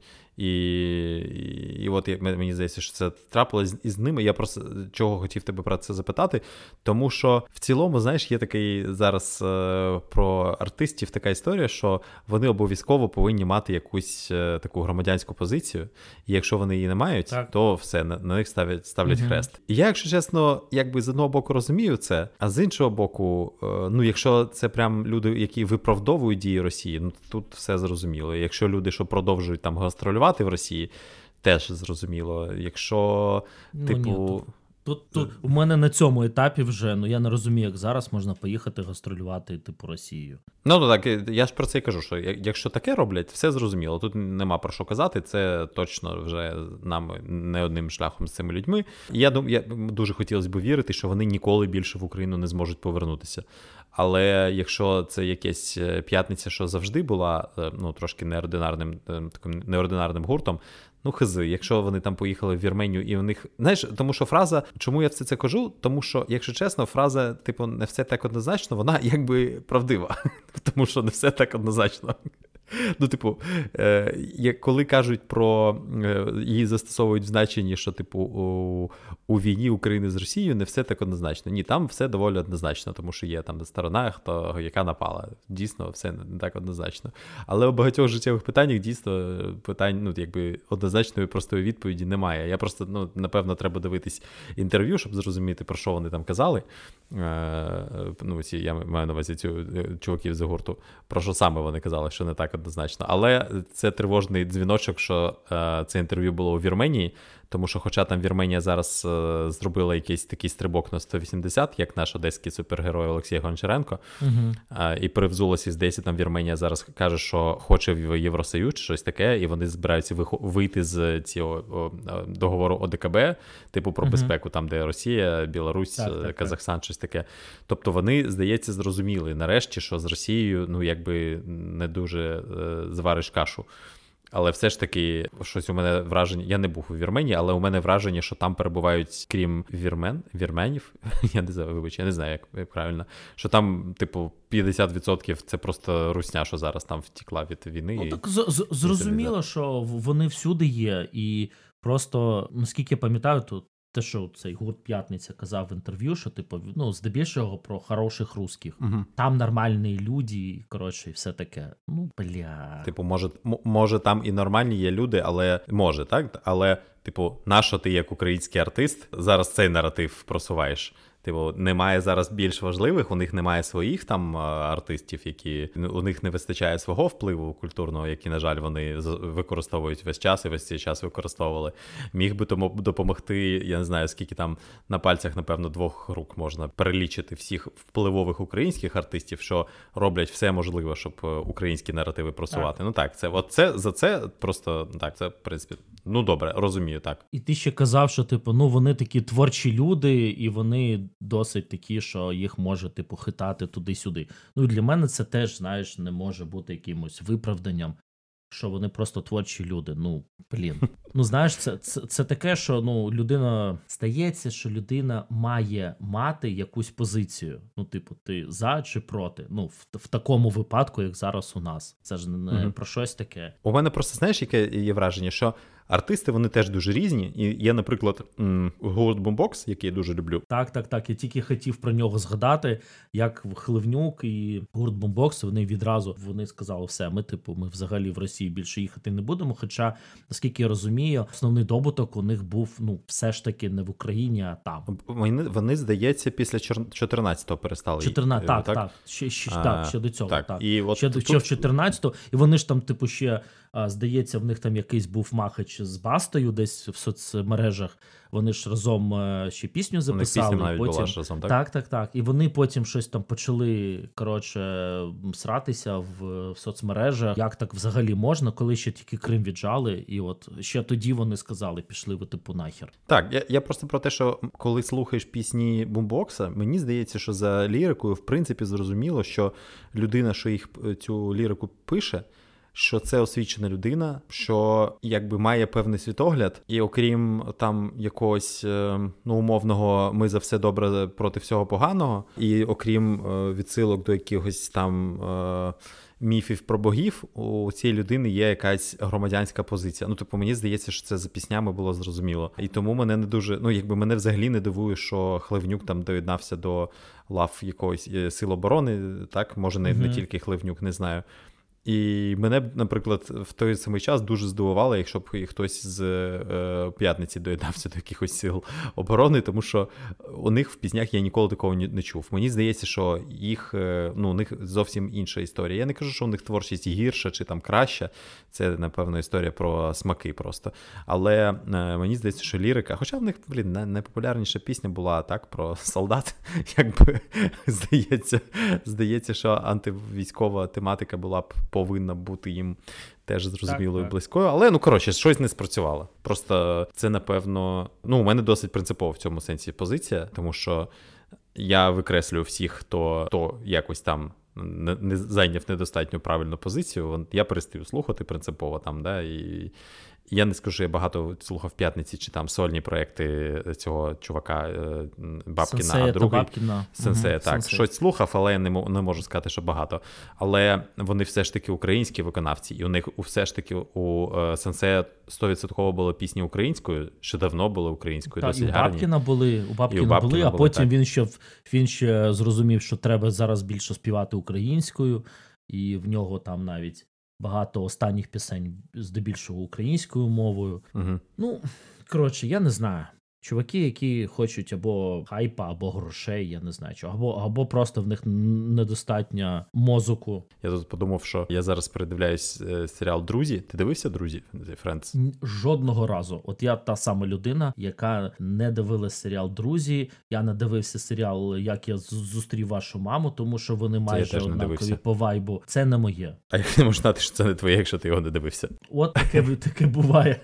І от мені здається, що це трапилось із ними. Я просто чого хотів тебе про це запитати, тому що в цілому, знаєш, є такий зараз про артистів така історія, що вони обов'язково повинні мати якусь таку громадянську позицію, і якщо вони її не мають, то все, на них ставлять хрест. І я, якщо чесно, якби з одного боку розумію це, а з іншого боку, якщо це прям люди, які виправдовують дії Росії, тут все зрозуміло. Якщо люди, що продовжують там гастролювати в Росії, теж зрозуміло. Якщо, Тут у мене на цьому етапі вже, я не розумію, як зараз можна поїхати гастролювати, Росією. Так, я ж про це і кажу, що якщо таке роблять, все зрозуміло. Тут нема про що казати, це точно вже нам не одним шляхом з цими людьми. Я дуже хотілося б вірити, що вони ніколи більше в Україну не зможуть повернутися. Але якщо це якась п'ятниця, що завжди була, трошки неординарним гуртом, хизи, якщо вони там поїхали в Вірменію і у них... Знаєш, тому що фраза, чому я все це кажу? Тому що, якщо чесно, фраза, не все так однозначно, вона якби правдива. Тому що не все так однозначно. Коли кажуть про, її застосовують в значенні, що, у війні України з Росією не все так однозначно. Ні, там все доволі однозначно, тому що є там сторона, яка напала. Дійсно, все не так однозначно. Але у багатьох життєвих питаннях дійсно питань, однозначної простої відповіді немає. Я просто, напевно, треба дивитись інтерв'ю, щоб зрозуміти, про що вони там казали. Я маю на увазі чуваків з гурту, про що саме вони казали, що не так однозначно. Але це тривожний дзвіночок, що це інтерв'ю було у Вірменії, тому що хоча там Вірменія зараз зробила якийсь такий стрибок на 180, як наш одеський супергерой Олексій Гончаренко, і перевзулася, здається, там Вірменія зараз каже, що хоче в Євросоюз, щось таке, і вони збираються вийти з цього договору ОДКБ, про безпеку, там, де Росія, Білорусь, Казахстан, щось таке. Тобто вони, здається, зрозуміли нарешті, що з Росією, якби не дуже звариш кашу. Але все ж таки, щось у мене враження, я не був у Вірменії, але у мене враження, що там перебувають, крім вірменів, я не знаю, як правильно, що там, 50% це просто русня, що зараз там втекла від війни. Так зрозуміло, що вони всюди є, і просто, наскільки я пам'ятаю, то те, що цей гурт «П'ятниця» казав в інтерв'ю, що, здебільшого про хороших русських. Там нормальні люди, і все таке. Бля. Може там і нормальні є люди, але може, так? Але, нащо ти як український артист зараз цей наратив просуваєш? Немає зараз більш важливих, у них немає своїх там артистів, у них не вистачає свого впливу культурного, який, на жаль, вони використовують весь час і весь цей час використовували. Міг би тому допомогти, я не знаю, скільки там на пальцях, напевно, 2 рук можна перелічити всіх впливових українських артистів, що роблять все можливе, щоб українські наративи просувати. Це просто, це, в принципі, добре, розумію, так. І ти ще казав, що, вони такі творчі люди, і вони досить такі, що їх може, хитати туди-сюди. І для мене це теж, знаєш, не може бути якимось виправданням, що вони просто творчі люди. Знаєш, це таке, що, людина, стається, що людина має мати якусь позицію. Ти за чи проти? В такому випадку, як зараз у нас. Це ж не про щось таке. У мене просто, знаєш, яке є враження, що артисти, вони теж дуже різні. І є, наприклад, гурт Boombox, який я дуже люблю. Так. Я тільки хотів про нього згадати, як Хливнюк і гурт Boombox, вони відразу сказали, все, ми взагалі в Росії більше їхати не будемо. Хоча, наскільки я розумію, основний добуток у них був, все ж таки не в Україні, а там. Вони здається, після 14-го перестали. 14, так. Ще до цього. Так. І от ще в 14-го. І вони ж там, ще, здається, в них там якийсь був махач з Бастою десь в соцмережах. Вони ж разом ще пісню записали. Пісня навіть була ж разом, так? Так. І вони потім щось там почали, сратися в соцмережах. Як так взагалі можна, коли ще тільки Крим віджали, і от ще тоді вони сказали, пішли ви нахер. Так, я просто про те, що коли слухаєш пісні Бумбокса, мені здається, що за лірикою, в принципі, зрозуміло, що людина, що їх цю лірику пише, що це освічена людина, що якби має певний світогляд, і окрім там якогось умовного «ми за все добре проти всього поганого», і окрім відсилок до якихось там міфів про богів, у цієї людини є якась громадянська позиція. Мені здається, що це за піснями було зрозуміло. І тому мене не дуже, мене взагалі не дивує, що Хливнюк там доєднався до лав якоїсь Сил оборони, так? Може, не тільки Хливнюк, не знаю. І мене, наприклад, в той самий час дуже здивувало, якщо б хтось з П'ятниці доєднався до якихось сил оборони, тому що у них в піснях я ніколи такого не чув. Мені здається, що у них зовсім інша історія. Я не кажу, що у них творчість гірша чи там краща. Це, напевно, історія про смаки просто. Але мені здається, що лірика, хоча в них, найпопулярніша пісня була так про солдат, якби здається, що антивійськова тематика була б повинна бути їм теж зрозумілою, близькою. Але, щось не спрацювало. Просто це, напевно, у мене досить принципова в цьому сенсі позиція, тому що я викреслюю всіх, хто якось там не зайняв недостатньо правильну позицію. Я перестаю слухати принципово там, да, і я не скажу, що я багато слухав «П'ятниці» чи там сольні проекти цього чувака Бабкіна, Сенсея, а другий Сенсея, Сенсея. Щось слухав, але я не можу сказати, що багато. Але вони все ж таки українські виконавці, і у них все ж таки у Сенсея 100% були пісні українською, ще давно були українською, досить гарні. У Бабкіна були, а потім він ще зрозумів, що треба зараз більше співати українською, і в нього там навіть багато останніх пісень здебільшого українською мовою. Я не знаю. Чуваки, які хочуть або хайпа, або грошей, я не знаю чого, або просто в них недостатньо мозоку. Я тут подумав, що я зараз передивляюсь серіал «Друзі». Ти дивився «Друзі»? Friends? Жодного разу. От я та сама людина, яка не дивилась серіал «Друзі». Я не дивився серіал «Як я зустрів вашу маму», тому що вони майже однакові по вайбу. Це не моє. А як не можна знати, що це не твоє, якщо ти його не дивився? От таке буває.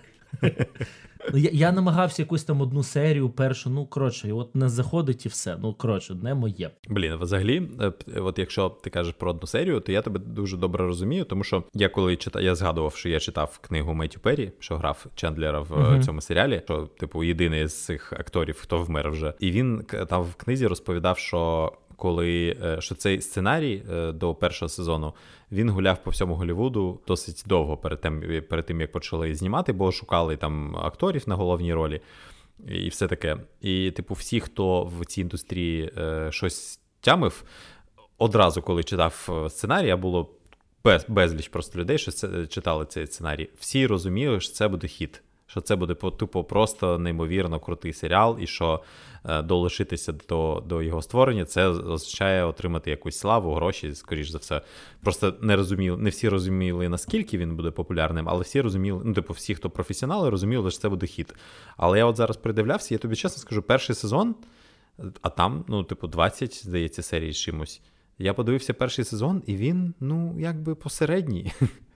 Я намагався якусь там одну серію, першу, і от не заходить і все. Не моє. Взагалі, от якщо ти кажеш про одну серію, то я тебе дуже добре розумію, тому що я коли я згадував, що я читав книгу Меттью Перрі, що грав Чендлера в цьому серіалі, що, єдиний з цих акторів, хто вмер вже. І він там в книзі розповідав, що що цей сценарій до першого сезону, він гуляв по всьому Голлівуду досить довго перед тим, як почали знімати, бо шукали там акторів на головній ролі і все таке. І, всі, хто в цій індустрії щось тямив, одразу, коли читав сценарій, а було безліч просто людей, що читали цей сценарій, всі розуміли, що це буде хіт. Що це буде, просто неймовірно крутий серіал, і що долишитися до його створення, це означає отримати якусь славу, гроші, скоріш за все. Просто не всі розуміли, наскільки він буде популярним, але всі розуміли, всі, хто професіонали, розуміли, що це буде хіт. Але я от зараз придивлявся, я тобі чесно скажу, перший сезон, а там, 20, здається, серій з чимось. Я подивився перший сезон, і він, якби посередній.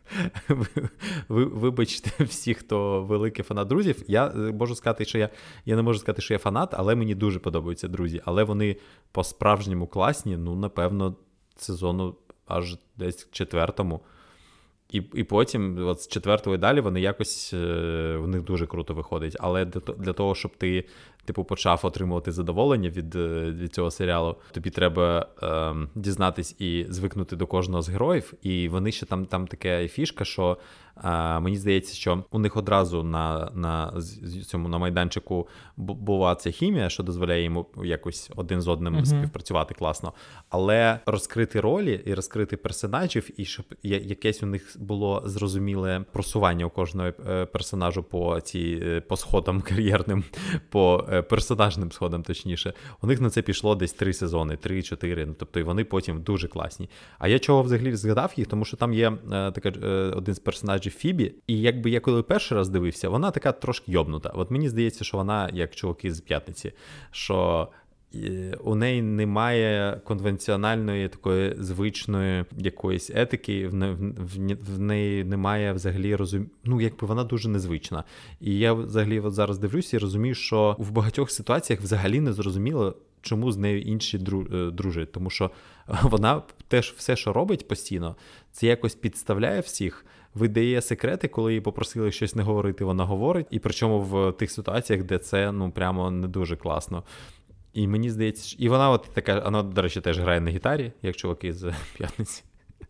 Вибачте всі, хто великий фанат «Друзів». Я можу сказати, що я не можу сказати, що я фанат, але мені дуже подобаються «Друзі». Але вони по-справжньому класні, напевно, сезону аж десь 4-му. І потім, от з 4-го і далі, вони якось, в них дуже круто виходить. Але для того, щоб ти, почав отримувати задоволення від цього серіалу, тобі треба дізнатись і звикнути до кожного з героїв. І вони ще там така фішка, що Мені здається, що у них одразу на майданчику була ця хімія, що дозволяє йому якось один з одним співпрацювати класно. Але розкрити ролі і розкрити персонажів, і щоб якесь у них було зрозуміле просування у кожного персонажу по сходам кар'єрним, по персонажним сходам, точніше. У них на це пішло десь 3 сезони, 3-4, тобто і вони потім дуже класні. А я чого взагалі згадав їх, тому що там є один з персонажів Фібі, і якби я коли перший раз дивився, вона така трошки йобнута. От мені здається, що вона як чуваки з «П'ятниці», що у неї немає конвенціональної такої звичної якоїсь етики, в неї немає взагалі якби вона дуже незвична. І я взагалі от зараз дивлюся і розумію, що в багатьох ситуаціях взагалі не зрозуміло, чому з нею інші дружать. Тому що вона теж все, що робить постійно, це якось підставляє всіх, видає секрети, коли її попросили щось не говорити, вона говорить. І причому в тих ситуаціях, де це прямо не дуже класно. І мені здається, і вона от така, вона, до речі, теж грає на гітарі, як чуваки з «П'ятниці».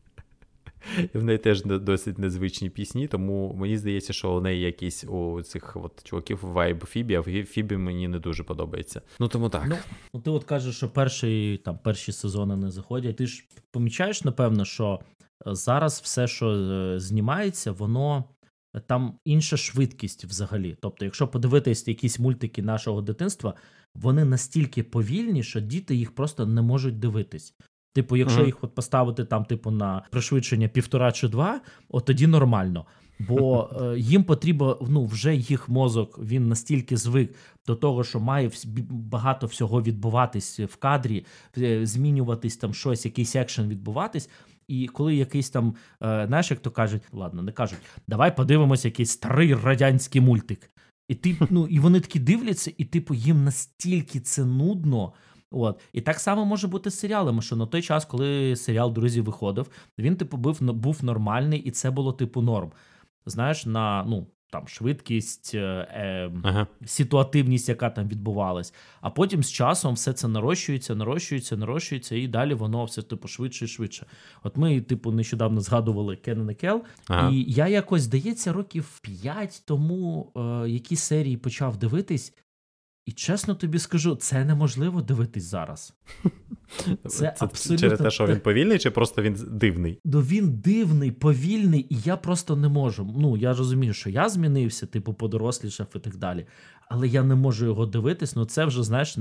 І в неї теж досить незвичні пісні, тому мені здається, що у неї якісь у цих от чуваків вайб Фібі, а Фібі мені не дуже подобається. Тому так. Ти от кажеш, що перші сезони не заходять. Ти ж помічаєш, напевно, що зараз все, що знімається, воно там інша швидкість взагалі. Тобто, якщо подивитись якісь мультики нашого дитинства, вони настільки повільні, що діти їх просто не можуть дивитись. Типу, якщо їх от поставити там, типу, на пришвидшення 1,5 чи 2, от тоді нормально. Бо їм потрібно, вже їх мозок, він настільки звик до того, що має багато всього відбуватись в кадрі, змінюватись там щось, якийсь екшен відбуватись. І коли якийсь там, знаєш, як то кажуть, не кажуть, давай подивимось якийсь старий радянський мультик. І вони такі дивляться, і типу їм настільки це нудно. От. І так само може бути з серіалами, що на той час, коли серіал «Друзі» виходив, він типу був нормальний, і це було типу норм. Знаєш, на там швидкість, ситуативність, яка там відбувалась. А потім з часом все це нарощується, і далі воно все типу швидше і швидше. От ми, типу, нещодавно згадували Kenan і Kel, і я якось, здається, років 5 тому які серії почав дивитись, і чесно тобі скажу, це неможливо дивитись зараз. Це абсолютно... Через те, що він повільний, чи просто він дивний? Він дивний, повільний, і я просто не можу. Я розумію, що я змінився, типу, подорослішав і так далі. Але я не можу його дивитись, це вже, знаєш,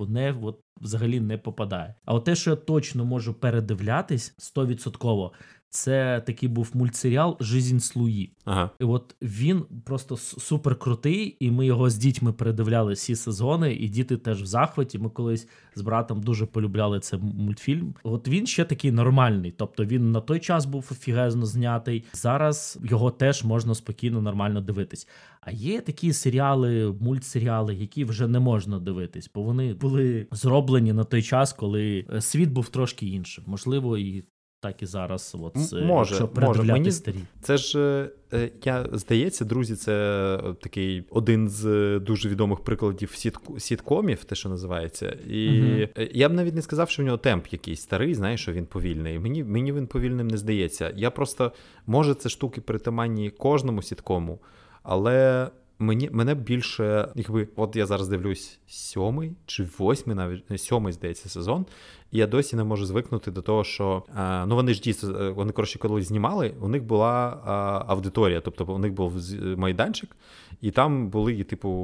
взагалі не попадає. А от те, що я точно можу передивлятись 100%, це такий був мультсеріал «Жизнь с Луї». Ага. І от він просто супер крутий, і ми його з дітьми передивляли всі сезони, і діти теж в захваті. Ми колись з братом дуже полюбляли цей мультфільм. От він ще такий нормальний, тобто він на той час був офігезно знятий. Зараз його теж можна спокійно, нормально дивитись. А є такі серіали, мультсеріали, які вже не можна дивитись, бо вони були зроблені на той час, коли світ був трошки іншим. Можливо, і так і зараз, якщо передивляти старі. Це ж, здається, «Друзі» – це такий один з дуже відомих прикладів сіткомів, те, що називається. І я б навіть не сказав, що в нього темп якийсь старий, знаєш, що він повільний. Мені він повільним не здається. Я просто, може, це штуки притаманні кожному сіткому, але мене більше, от я зараз дивлюсь 7-й чи 8-й, навіть 7-й, здається, сезон, і я досі не можу звикнути до того, що, вони ж дійсно, коли знімали, у них була аудиторія, тобто у них був майданчик, і там були,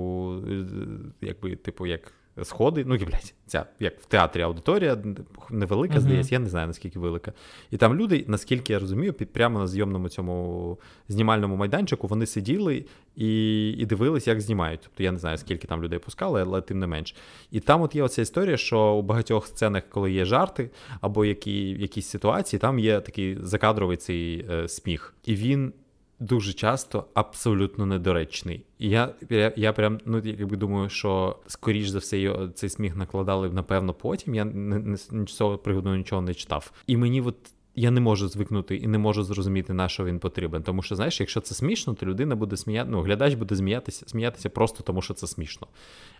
як сходи, як в театрі аудиторія невелика, здається, я не знаю, наскільки велика. І там люди, наскільки я розумію, прямо на зйомному цьому знімальному майданчику вони сиділи і дивились, як знімають. Тобто я не знаю, скільки там людей пускали, але тим не менш. І там от є оця історія, що у багатьох сценах, коли є жарти або якісь ситуації, там є такий закадровий цей сміх. І він дуже часто абсолютно недоречний. І я прям, думаю, що скоріш за все цей сміх накладали, напевно, потім. Я з цього приводу нічого не читав. І мені я не можу звикнути і не можу зрозуміти, на що він потрібен. Тому що, знаєш, якщо це смішно, то людина буде глядач буде сміятися просто тому, що це смішно.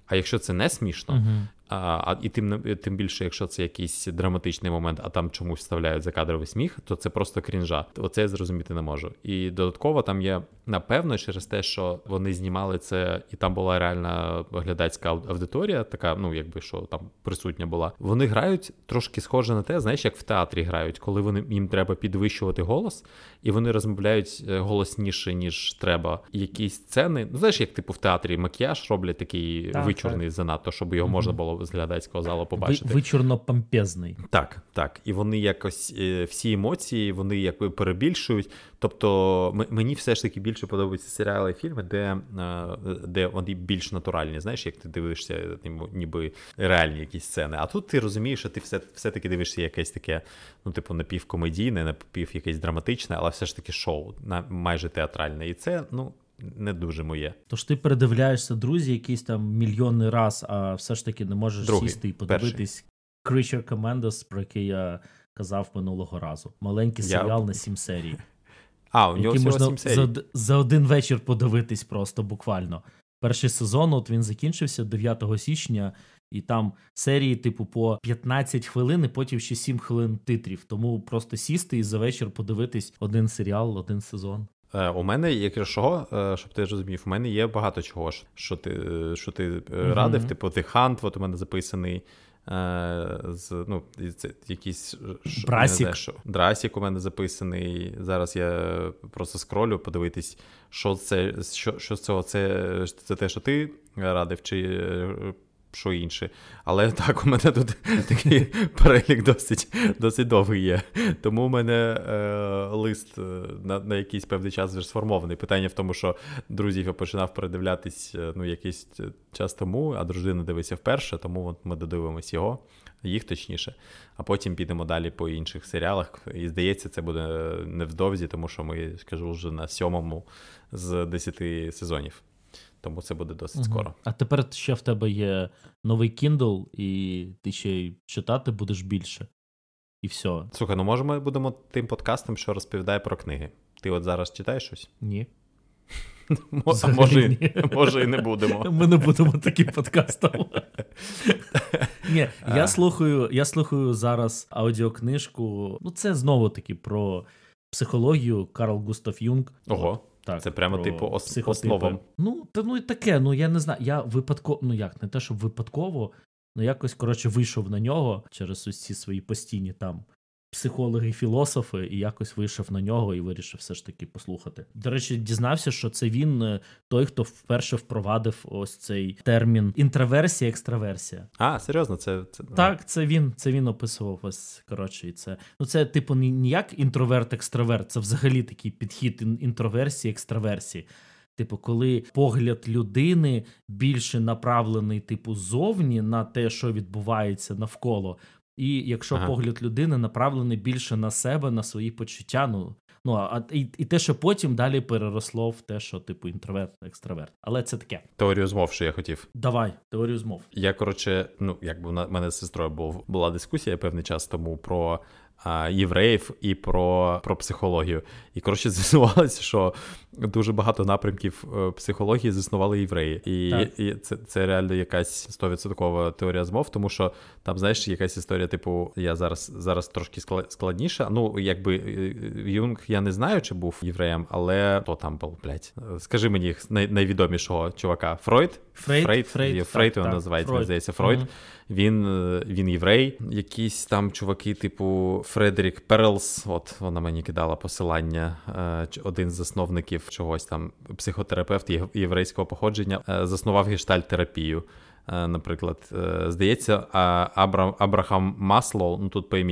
А якщо це не смішно, і тим більше, якщо це якийсь драматичний момент, а там чомусь вставляють закадровий сміх, то це просто крінжа. Оце я зрозуміти не можу. І додатково там є, напевно, через те, що вони знімали це, і там була реальна глядацька аудиторія, така, ну, якби, що там присутня була. Вони грають трошки схоже на те, знаєш, як в театрі грають, коли їм треба підвищувати голос, і вони розмовляють голосніше, ніж треба. І якісь сцени, ну, знаєш, як типу в театрі макіяж роблять такий вичурний занадто, щоб його можна було з глядацького залу побачити. Вичурно-помпезний. Так. І вони якось, всі емоції, вони якби перебільшують. Тобто мені все ж таки більше подобаються серіали і фільми, де вони більш натуральні. Знаєш, як ти дивишся, ніби реальні якісь сцени. А тут ти розумієш, що ти все-таки дивишся якесь таке, ну, типу, напівкомедійне, напів якесь драматичне, але все ж таки шоу, майже театральне. І це, ну, не дуже моє. Тож ти передивляєшся, друзі, якийсь там мільйонний раз, а все ж таки не можеш сісти і подивитись Creature Commandos, про який я казав минулого разу. Маленький серіал на 7 серій. У нього всього 7 серій. За один вечір подивитись просто, буквально. Перший сезон, от він закінчився 9 січня, і там серії, типу, по 15 хвилин, і потім ще 7 хвилин титрів. Тому просто сісти і за вечір подивитись один серіал, один сезон. У мене, якщо щоб ти розумів, у мене є багато чого, що ти радив. Типу, The Hunt, от у мене записаний, якийсь Драсік у мене записаний. Зараз я просто скролю, подивитись, що з цього, це те, що ти радив, чи що інше. Але так, у мене тут такий перелік досить довгий є. Тому у мене лист на якийсь певний час вже сформований. Питання в тому, що друзів я починав передивлятись якийсь час тому, а дружина дивиться вперше, тому от ми додивимось їх точніше, а потім підемо далі по інших серіалах. І здається, це буде невдовзі, тому що ми, скажу, вже на 7-му з 10 сезонів. Тому це буде досить скоро. А тепер ще в тебе є новий Kindle, і ти ще й читати будеш більше. І все. Слухай, може ми будемо тим подкастом, що розповідає про книги. Ти от зараз читаєш щось? Ні. Може і не будемо. Ми не будемо таким подкастом. Ні, я слухаю зараз аудіокнижку. Ну, це знову-таки про психологію. Карл Густав Юнг. Ого. Так, це прямо типу основам. Ну і таке, я не знаю, я випадково, не те, щоб випадково, якось, вийшов на нього через ось ці свої постійні там психологи, філософи, і якось вийшов на нього і вирішив все ж таки послухати. До речі, дізнався, що це він той, хто вперше впровадив ось цей термін інтроверсія, екстраверсія. Серйозно? Так, це він описував ось, і це. Це, типу, не як інтроверт-екстраверт, це взагалі такий підхід інтроверсії, екстраверсії. Типу, коли погляд людини більше направлений, типу, зовні на те, що відбувається навколо, і якщо погляд людини направлений більше на себе, на свої почуття, і те, що потім далі переросло в те, що, типу, інтроверт, екстраверт. Але це таке. Теорію змов, що я хотів. Давай, теорію змов. Я, якби у мене з сестрою була дискусія певний час тому про євреїв і про психологію. І, з'ясувалося, що дуже багато напрямків психології заснували євреї. І це реально якась 100% теорія змов, тому що там, знаєш, якась історія, типу, я зараз трошки складніша. Якби Юнг, я не знаю, чи був євреєм, але хто там був, скажи мені найвідомішого чувака. Фройд він називається, мені здається, Фройд. Він єврей. Якісь там чуваки, типу Фредерік Перлс, от вона мені кидала посилання, один з засновників чогось там, психотерапевт єврейського походження, заснував гештальт-терапію. Наприклад, здається, Абрахам Маслоу, тут по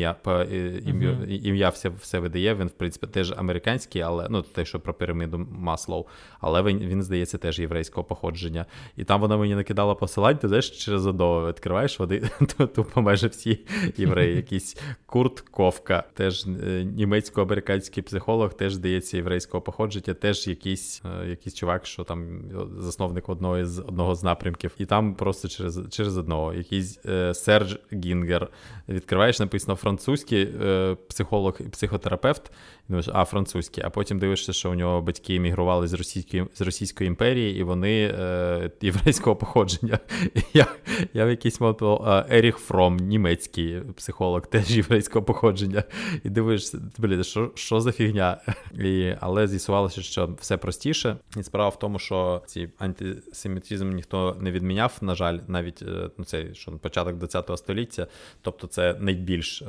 ім'я все видає, він, в принципі, теж американський, але, те, що про піраміду Маслоу, але він, здається, теж єврейського походження. І там вона мені накидала посилань, ти, знаєш, через одного відкриваєш, тупо майже всі євреї. Якийсь Курт Ковка, теж німецько-американський психолог, теж, здається, єврейського походження, теж якийсь чувак, що там засновник одного з напрямків. І там просто просто через одного. Якийсь Сердж Гінгер. Відкриваєш, написано французький психолог і психотерапевт, думаєш, французький, а потім дивишся, що у нього батьки емігрували з Російської імперії, і вони єврейського походження. Я в якийсь момент Еріх Фром, німецький психолог, теж єврейського походження. І дивишся, що за фігня? Але з'ясувалося, що все простіше. І справа в тому, що ці антисемітизм ніхто не відміняв, на жаль, навіть цей, що початок 20 століття, тобто це найбільш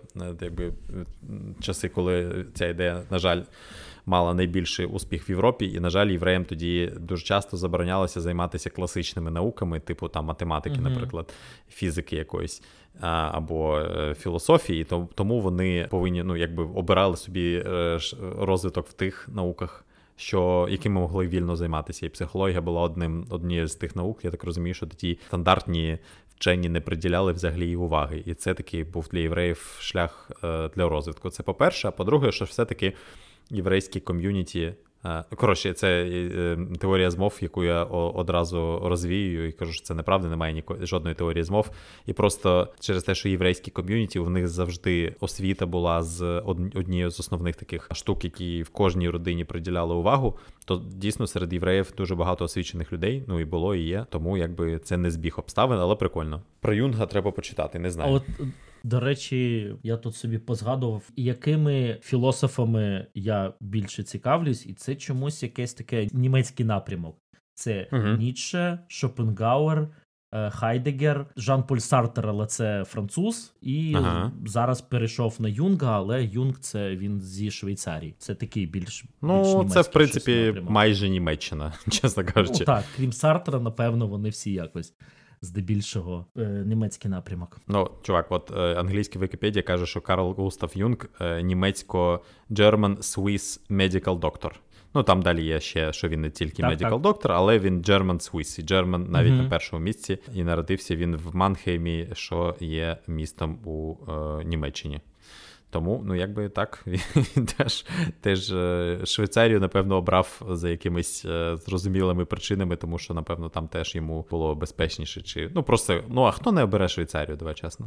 часи, коли ця ідея, на жаль, мала найбільший успіх в Європі, і, на жаль, євреям тоді дуже часто заборонялося займатися класичними науками, типу там математики, наприклад, фізики якоїсь, або філософії, тому вони повинні, обирали собі розвиток в тих науках, якими могли вільно займатися. І психологія була однією з тих наук. Я так розумію, що тоді стандартні вчені не приділяли взагалі її уваги. І це такий був для євреїв шлях для розвитку. Це по-перше. А по-друге, що все-таки єврейські ком'юніті... Коротше, це теорія змов, яку я одразу розвію і кажу, що це неправда, немає жодної теорії змов. І просто через те, що єврейські ком'юніті, у них завжди освіта була з однією з основних таких штук, які в кожній родині приділяли увагу, то дійсно серед євреїв дуже багато освічених людей, і було, і є. Тому це не збіг обставин, але прикольно. Про Юнга треба почитати, не знаю. До речі, я тут собі позгадував, якими філософами я більше цікавлюсь, і це чомусь якийсь такий німецький напрямок. Це Ніцше, Шопенгауер, Хайдеггер, Жан-Поль Сартер, але це француз, і зараз перейшов на Юнга, але Юнг він зі Швейцарії. Це такий більш німецький. Це, в принципі, майже Німеччина, чесно кажучи. Так, крім Сартера, напевно, вони всі якось здебільшого німецький напрямок. Чувак, англійська Вікіпедія каже, що Карл Густав Юнг німецько-German Swiss Medical Doctor. Там далі є ще, що він не тільки medical doctor, але він German Swiss. І German навіть на першому місці. І народився він в Манхеймі, що є містом у Німеччині. Тому, так, він теж Швейцарію, напевно, обрав за якимись зрозумілими причинами, тому що, напевно, там теж йому було безпечніше. А хто не обере Швейцарію, давай чесно.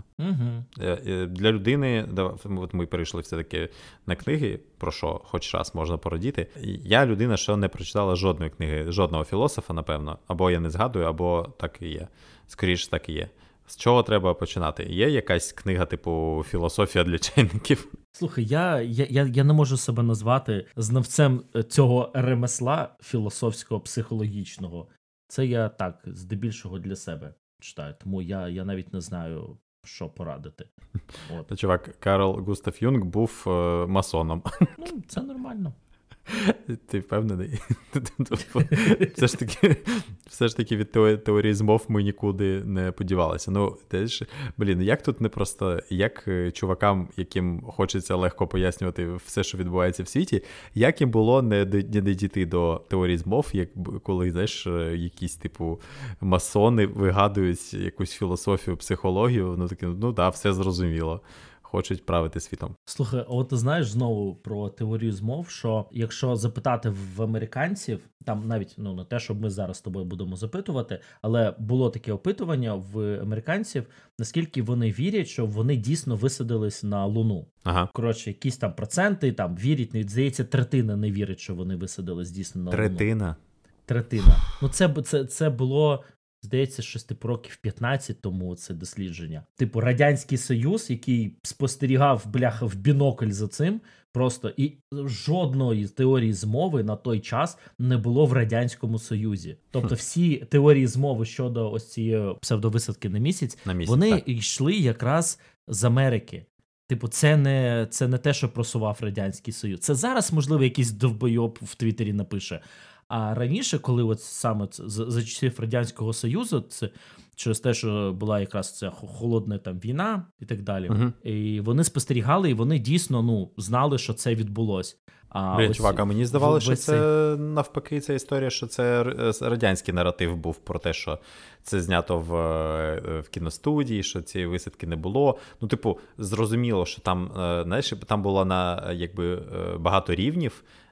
Для людини, ми перейшли все-таки на книги, про що хоч раз можна порадіти. Я людина, що не прочитала жодної книги, жодного філософа, напевно. Або я не згадую, або так і є. Скоріше, так і є. З чого треба починати? Є якась книга типу «Філософія для чайників»? Слухай, я не можу себе назвати знавцем цього ремесла філософсько-психологічного. Це я так, здебільшого для себе читаю. Тому я навіть не знаю, що порадити. Чувак, Карл Густав Юнг був масоном. Це нормально. Ти впевнений? Все ж таки від теорії змов ми нікуди не подівалися. Як тут не просто, як чувакам, яким хочеться легко пояснювати все, що відбувається в світі, як їм було не дійти до теорії змов, коли, якісь, масони вигадують якусь філософію, психологію, все зрозуміло. Хочуть правити світом. Слухай, ти знаєш знову про теорію змов, що якщо запитати в американців, там навіть не те, щоб ми зараз з тобою будемо запитувати, але було таке опитування в американців, наскільки вони вірять, що вони дійсно висадились на Луну. Коротше, якісь там проценти там вірять, навіть, здається, третина не вірить, що вони висадились дійсно на Луну. Третина. Це було... Здається, щось років 15 тому це дослідження. Радянський Союз, який спостерігав, в бінокль за цим, просто і жодної теорії змови на той час не було в Радянському Союзі. Тобто всі теорії змови щодо ось цієї псевдовисадки на місяць, вони так йшли якраз з Америки. Це не те, що просував Радянський Союз. Це зараз, можливо, якийсь довбойоб в Твіттері напише. А раніше, коли саме за часів Радянського Союзу, це через те, що була якраз ця холодна війна і так далі, і вони спостерігали, і вони дійсно знали, що це відбулось. Чувак, а мені здавалося, що це навпаки ця історія, що це радянський наратив був про те, що це знято в кіностудії, що цієї висадки не було. Зрозуміло, що там, там було багато рівнів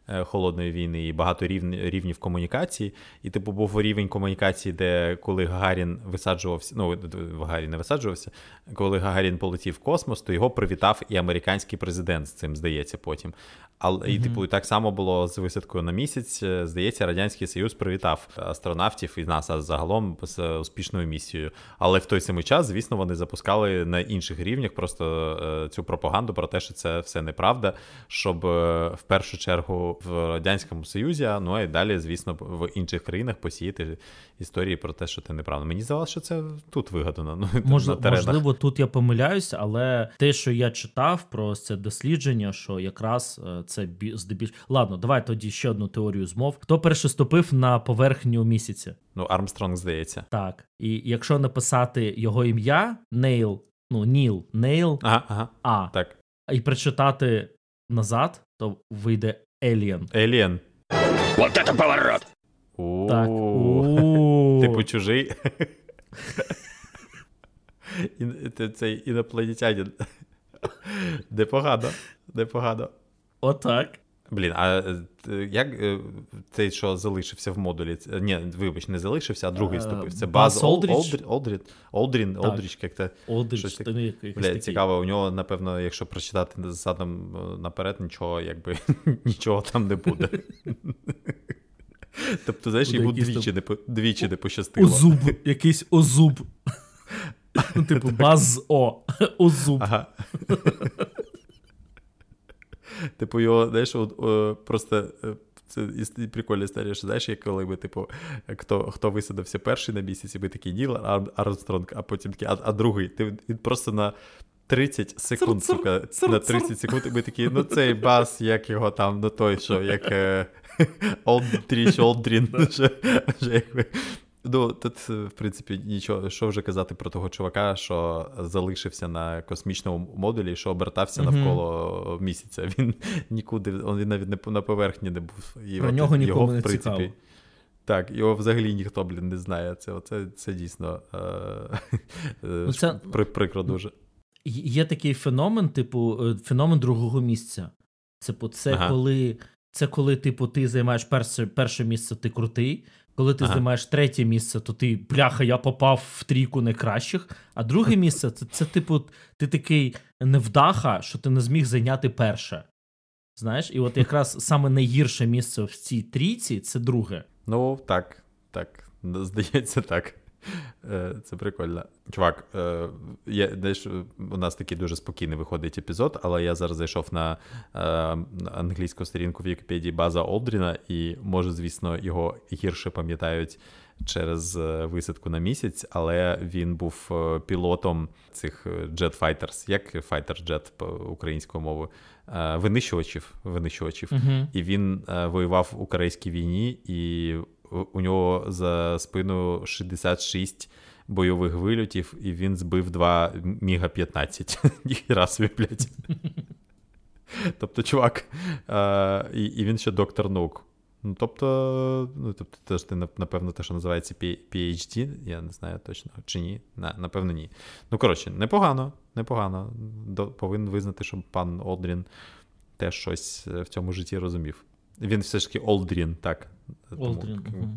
холодної війни і багато рівнів комунікації. І типу був рівень комунікації, де коли Гагарін висаджувався, Гагарін не висаджувався, коли Гагарін полетів в космос, то його привітав і американський президент з цим, здається, потім. І типу так само було з висадкою на місяць. Здається, Радянський Союз привітав астронавтів і НАСА загалом з успішною місією. Але в той самий час, звісно, вони запускали на інших рівнях просто цю пропаганду про те, що це все неправда, щоб в першу чергу в Радянському Союзі, ну і далі, звісно, в інших країнах посіяти історії про те, що це неправда. Мені здавалося, що це тут вигадано. Можливо, тут я помиляюсь, але те, що я читав про це дослідження, що якраз це здебільшого... Ладно, давай тоді ще одну теорію змов. Хто перший ступив на поверхню місяця? Армстронг, здається. Так. І якщо написати його ім'я, Нейл, так. І прочитати назад, то вийде Alien. Вот это поворот! Так. Типу чужий. Цей інопланетянин. Непогано. Отак. Блін, а як цей, що залишився в модулі? Ні, вибач, не залишився, а другий ступив. Це Баз Олдріч, як-то. Олдріч, Бля, цікаво, у нього, напевно, якщо прочитати задом наперед, нічого там не буде. Тобто, знаєш, йому двічі не пощастило. Озуб, якийсь озуб. Типу Баз-О. Озуб. Ага. Типу, його, знаєш, просто це прикольна історія, що, знаєш, як коли ми, типу, хто висадився перший на місяці, ми такий Ніл Армстронг, а потім такий, а другий, він просто на 30 секунд, сука, на 30 секунд, і ми такі, цей Баз, як його там, той, що, як Олдрін, вже якби... Тут, в принципі, нічого, що вже казати про того чувака, що залишився на космічному модулі, що обертався навколо місяця. Він нікуди, він навіть на поверхні не був. І про нього нікому не цікаво. Так, його взагалі ніхто, не знає. Це дійсно прикро дуже. Є такий феномен, типу, феномен другого місця. Це коли, типу, ти займаєш перше місце, ти крутий. Коли ти займаєш третє місце, то ти, бляха, я попав в трійку найкращих. А друге місце, це типу, ти такий невдаха, що ти не зміг зайняти перше. Знаєш? І от якраз саме найгірше місце в цій трійці – це друге. Ну, так. Здається, так. Це прикольно. Чувак, знаєш, у нас такий дуже спокійний виходить епізод, але я зараз зайшов на англійську сторінку в Вікіпедії База Олдріна, і, може, звісно, його гірше пам'ятають через висадку на місяць, але він був пілотом цих Jet Fighters, як Fighter Jet по українською мовою, винищувачів. І він воював у Корейській війні, і у нього за спиною 66 бойових вильотів, і він збив 2 Міга-15. Ніхера собі, блядь. Тобто, чувак, і він ще доктор наук. Тобто, теж ти, напевно, те, що називається PhD, я не знаю точно, чи ні. Напевно, ні. Коротше, непогано. Повинен визнати, що пан Олдрін теж щось в цьому житті розумів. Він все ж таки Олдрін, так. Олдрін.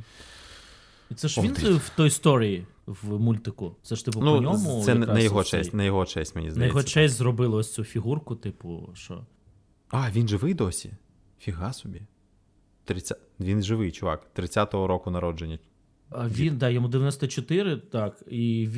І це ж він в той історії в мультику. Це ж типу по ньому. Це на його честь, мені здається. На його честь зробили ось цю фігурку, типу, що. А, він живий досі? Фіга собі. Він живий, чувак. 30-го року народження. Йому 94, так. І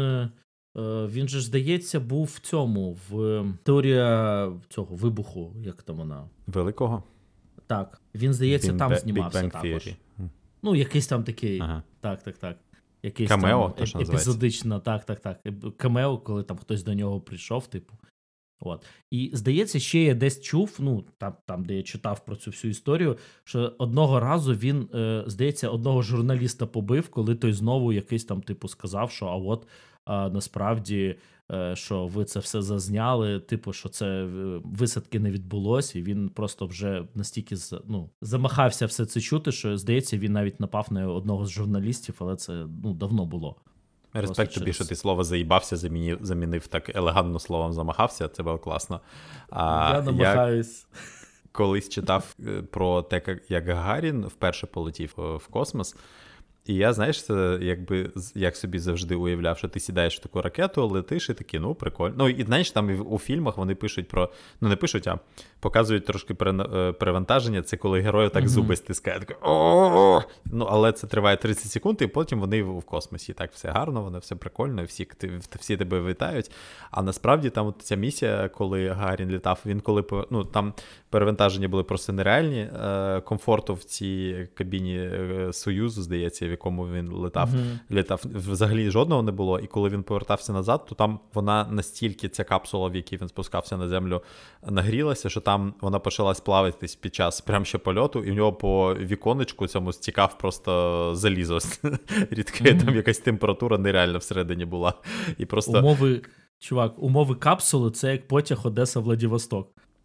він же, здається, був в цьому, в теорія цього вибуху, як там вона. Великого? Так. Він, здається, там знімався також. Якийсь там такий. Ага. Так. Якийсь камео, там епізодично, так. Камео, коли там хтось до нього прийшов, типу. От. І, здається, ще я десь чув, там, де я читав про цю всю історію, що одного разу він, здається, одного журналіста побив, коли той знову якийсь там, типу, сказав, що насправді, що ви це все зазняли, типу, що це висадки не відбулося, і він просто вже настільки замахався все це чути, що, здається, він навіть напав на одного з журналістів, але це давно було. Респект тобі, що ти слово «заїбався» замінив так елегантно словом «замахався», це було класно. Я намагаюсь. колись читав про те, як Гагарін вперше полетів в космос. І я, знаєш, це якби, як собі завжди уявляв, що ти сідаєш в таку ракету, летиш і такі, ну, прикольно. Ну, і знаєш, там у фільмах вони пишуть про, ну, не пишуть, а показують трошки перевантаження, це коли герої так зуби стискають. Ну, але це триває 30 секунд, і потім вони в космосі. Так, все гарно, воно все прикольно, всі тебе вітають. А насправді там от ця місія, коли Гагарін літав, він коли, ну, там перевантаження були просто нереальні, комфорту в цій кабіні Союзу, здається, в якому він літав, взагалі жодного не було, і коли він повертався назад, то там вона настільки, ця капсула, в якій він спускався на землю, нагрілася, що там вона почалась плавитись під час прям ще польоту, і в нього по віконечку цьому стікав просто залізо. Рідке, там якась температура нереальна всередині була. І просто... Умови капсули – це як потяг Одеса-Владивосток.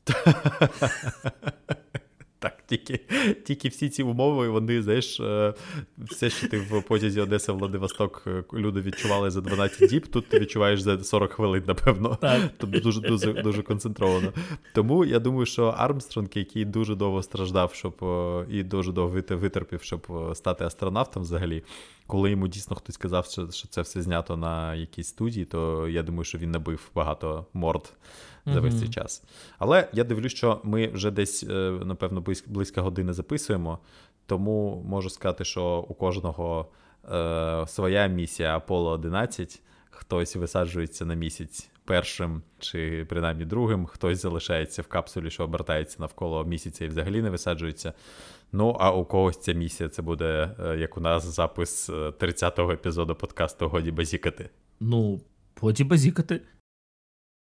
Так, тільки всі ці умови, вони, знаєш, все, що ти в потязі Одеса-Владивосток люди відчували за 12 діб, тут ти відчуваєш за 40 хвилин, напевно. Тобто дуже концентровано. Тому я думаю, що Армстронг, який дуже довго страждав, і дуже довго витерпів, щоб стати астронавтом взагалі, коли йому дійсно хтось сказав, що це все знято на якійсь студії, то я думаю, що він набив багато морд за весь цей час. Але я дивлюсь, що ми вже десь, напевно, близько години записуємо, тому можу сказати, що у кожного своя місія Аполло-11. Хтось висаджується на місяць першим чи принаймні другим, хтось залишається в капсулі, що обертається навколо місяця і взагалі не висаджується. Ну, а у когось ця місія, це буде, як у нас, запис 30-го епізоду подкасту «Годі базікати». Ну, годі базікати.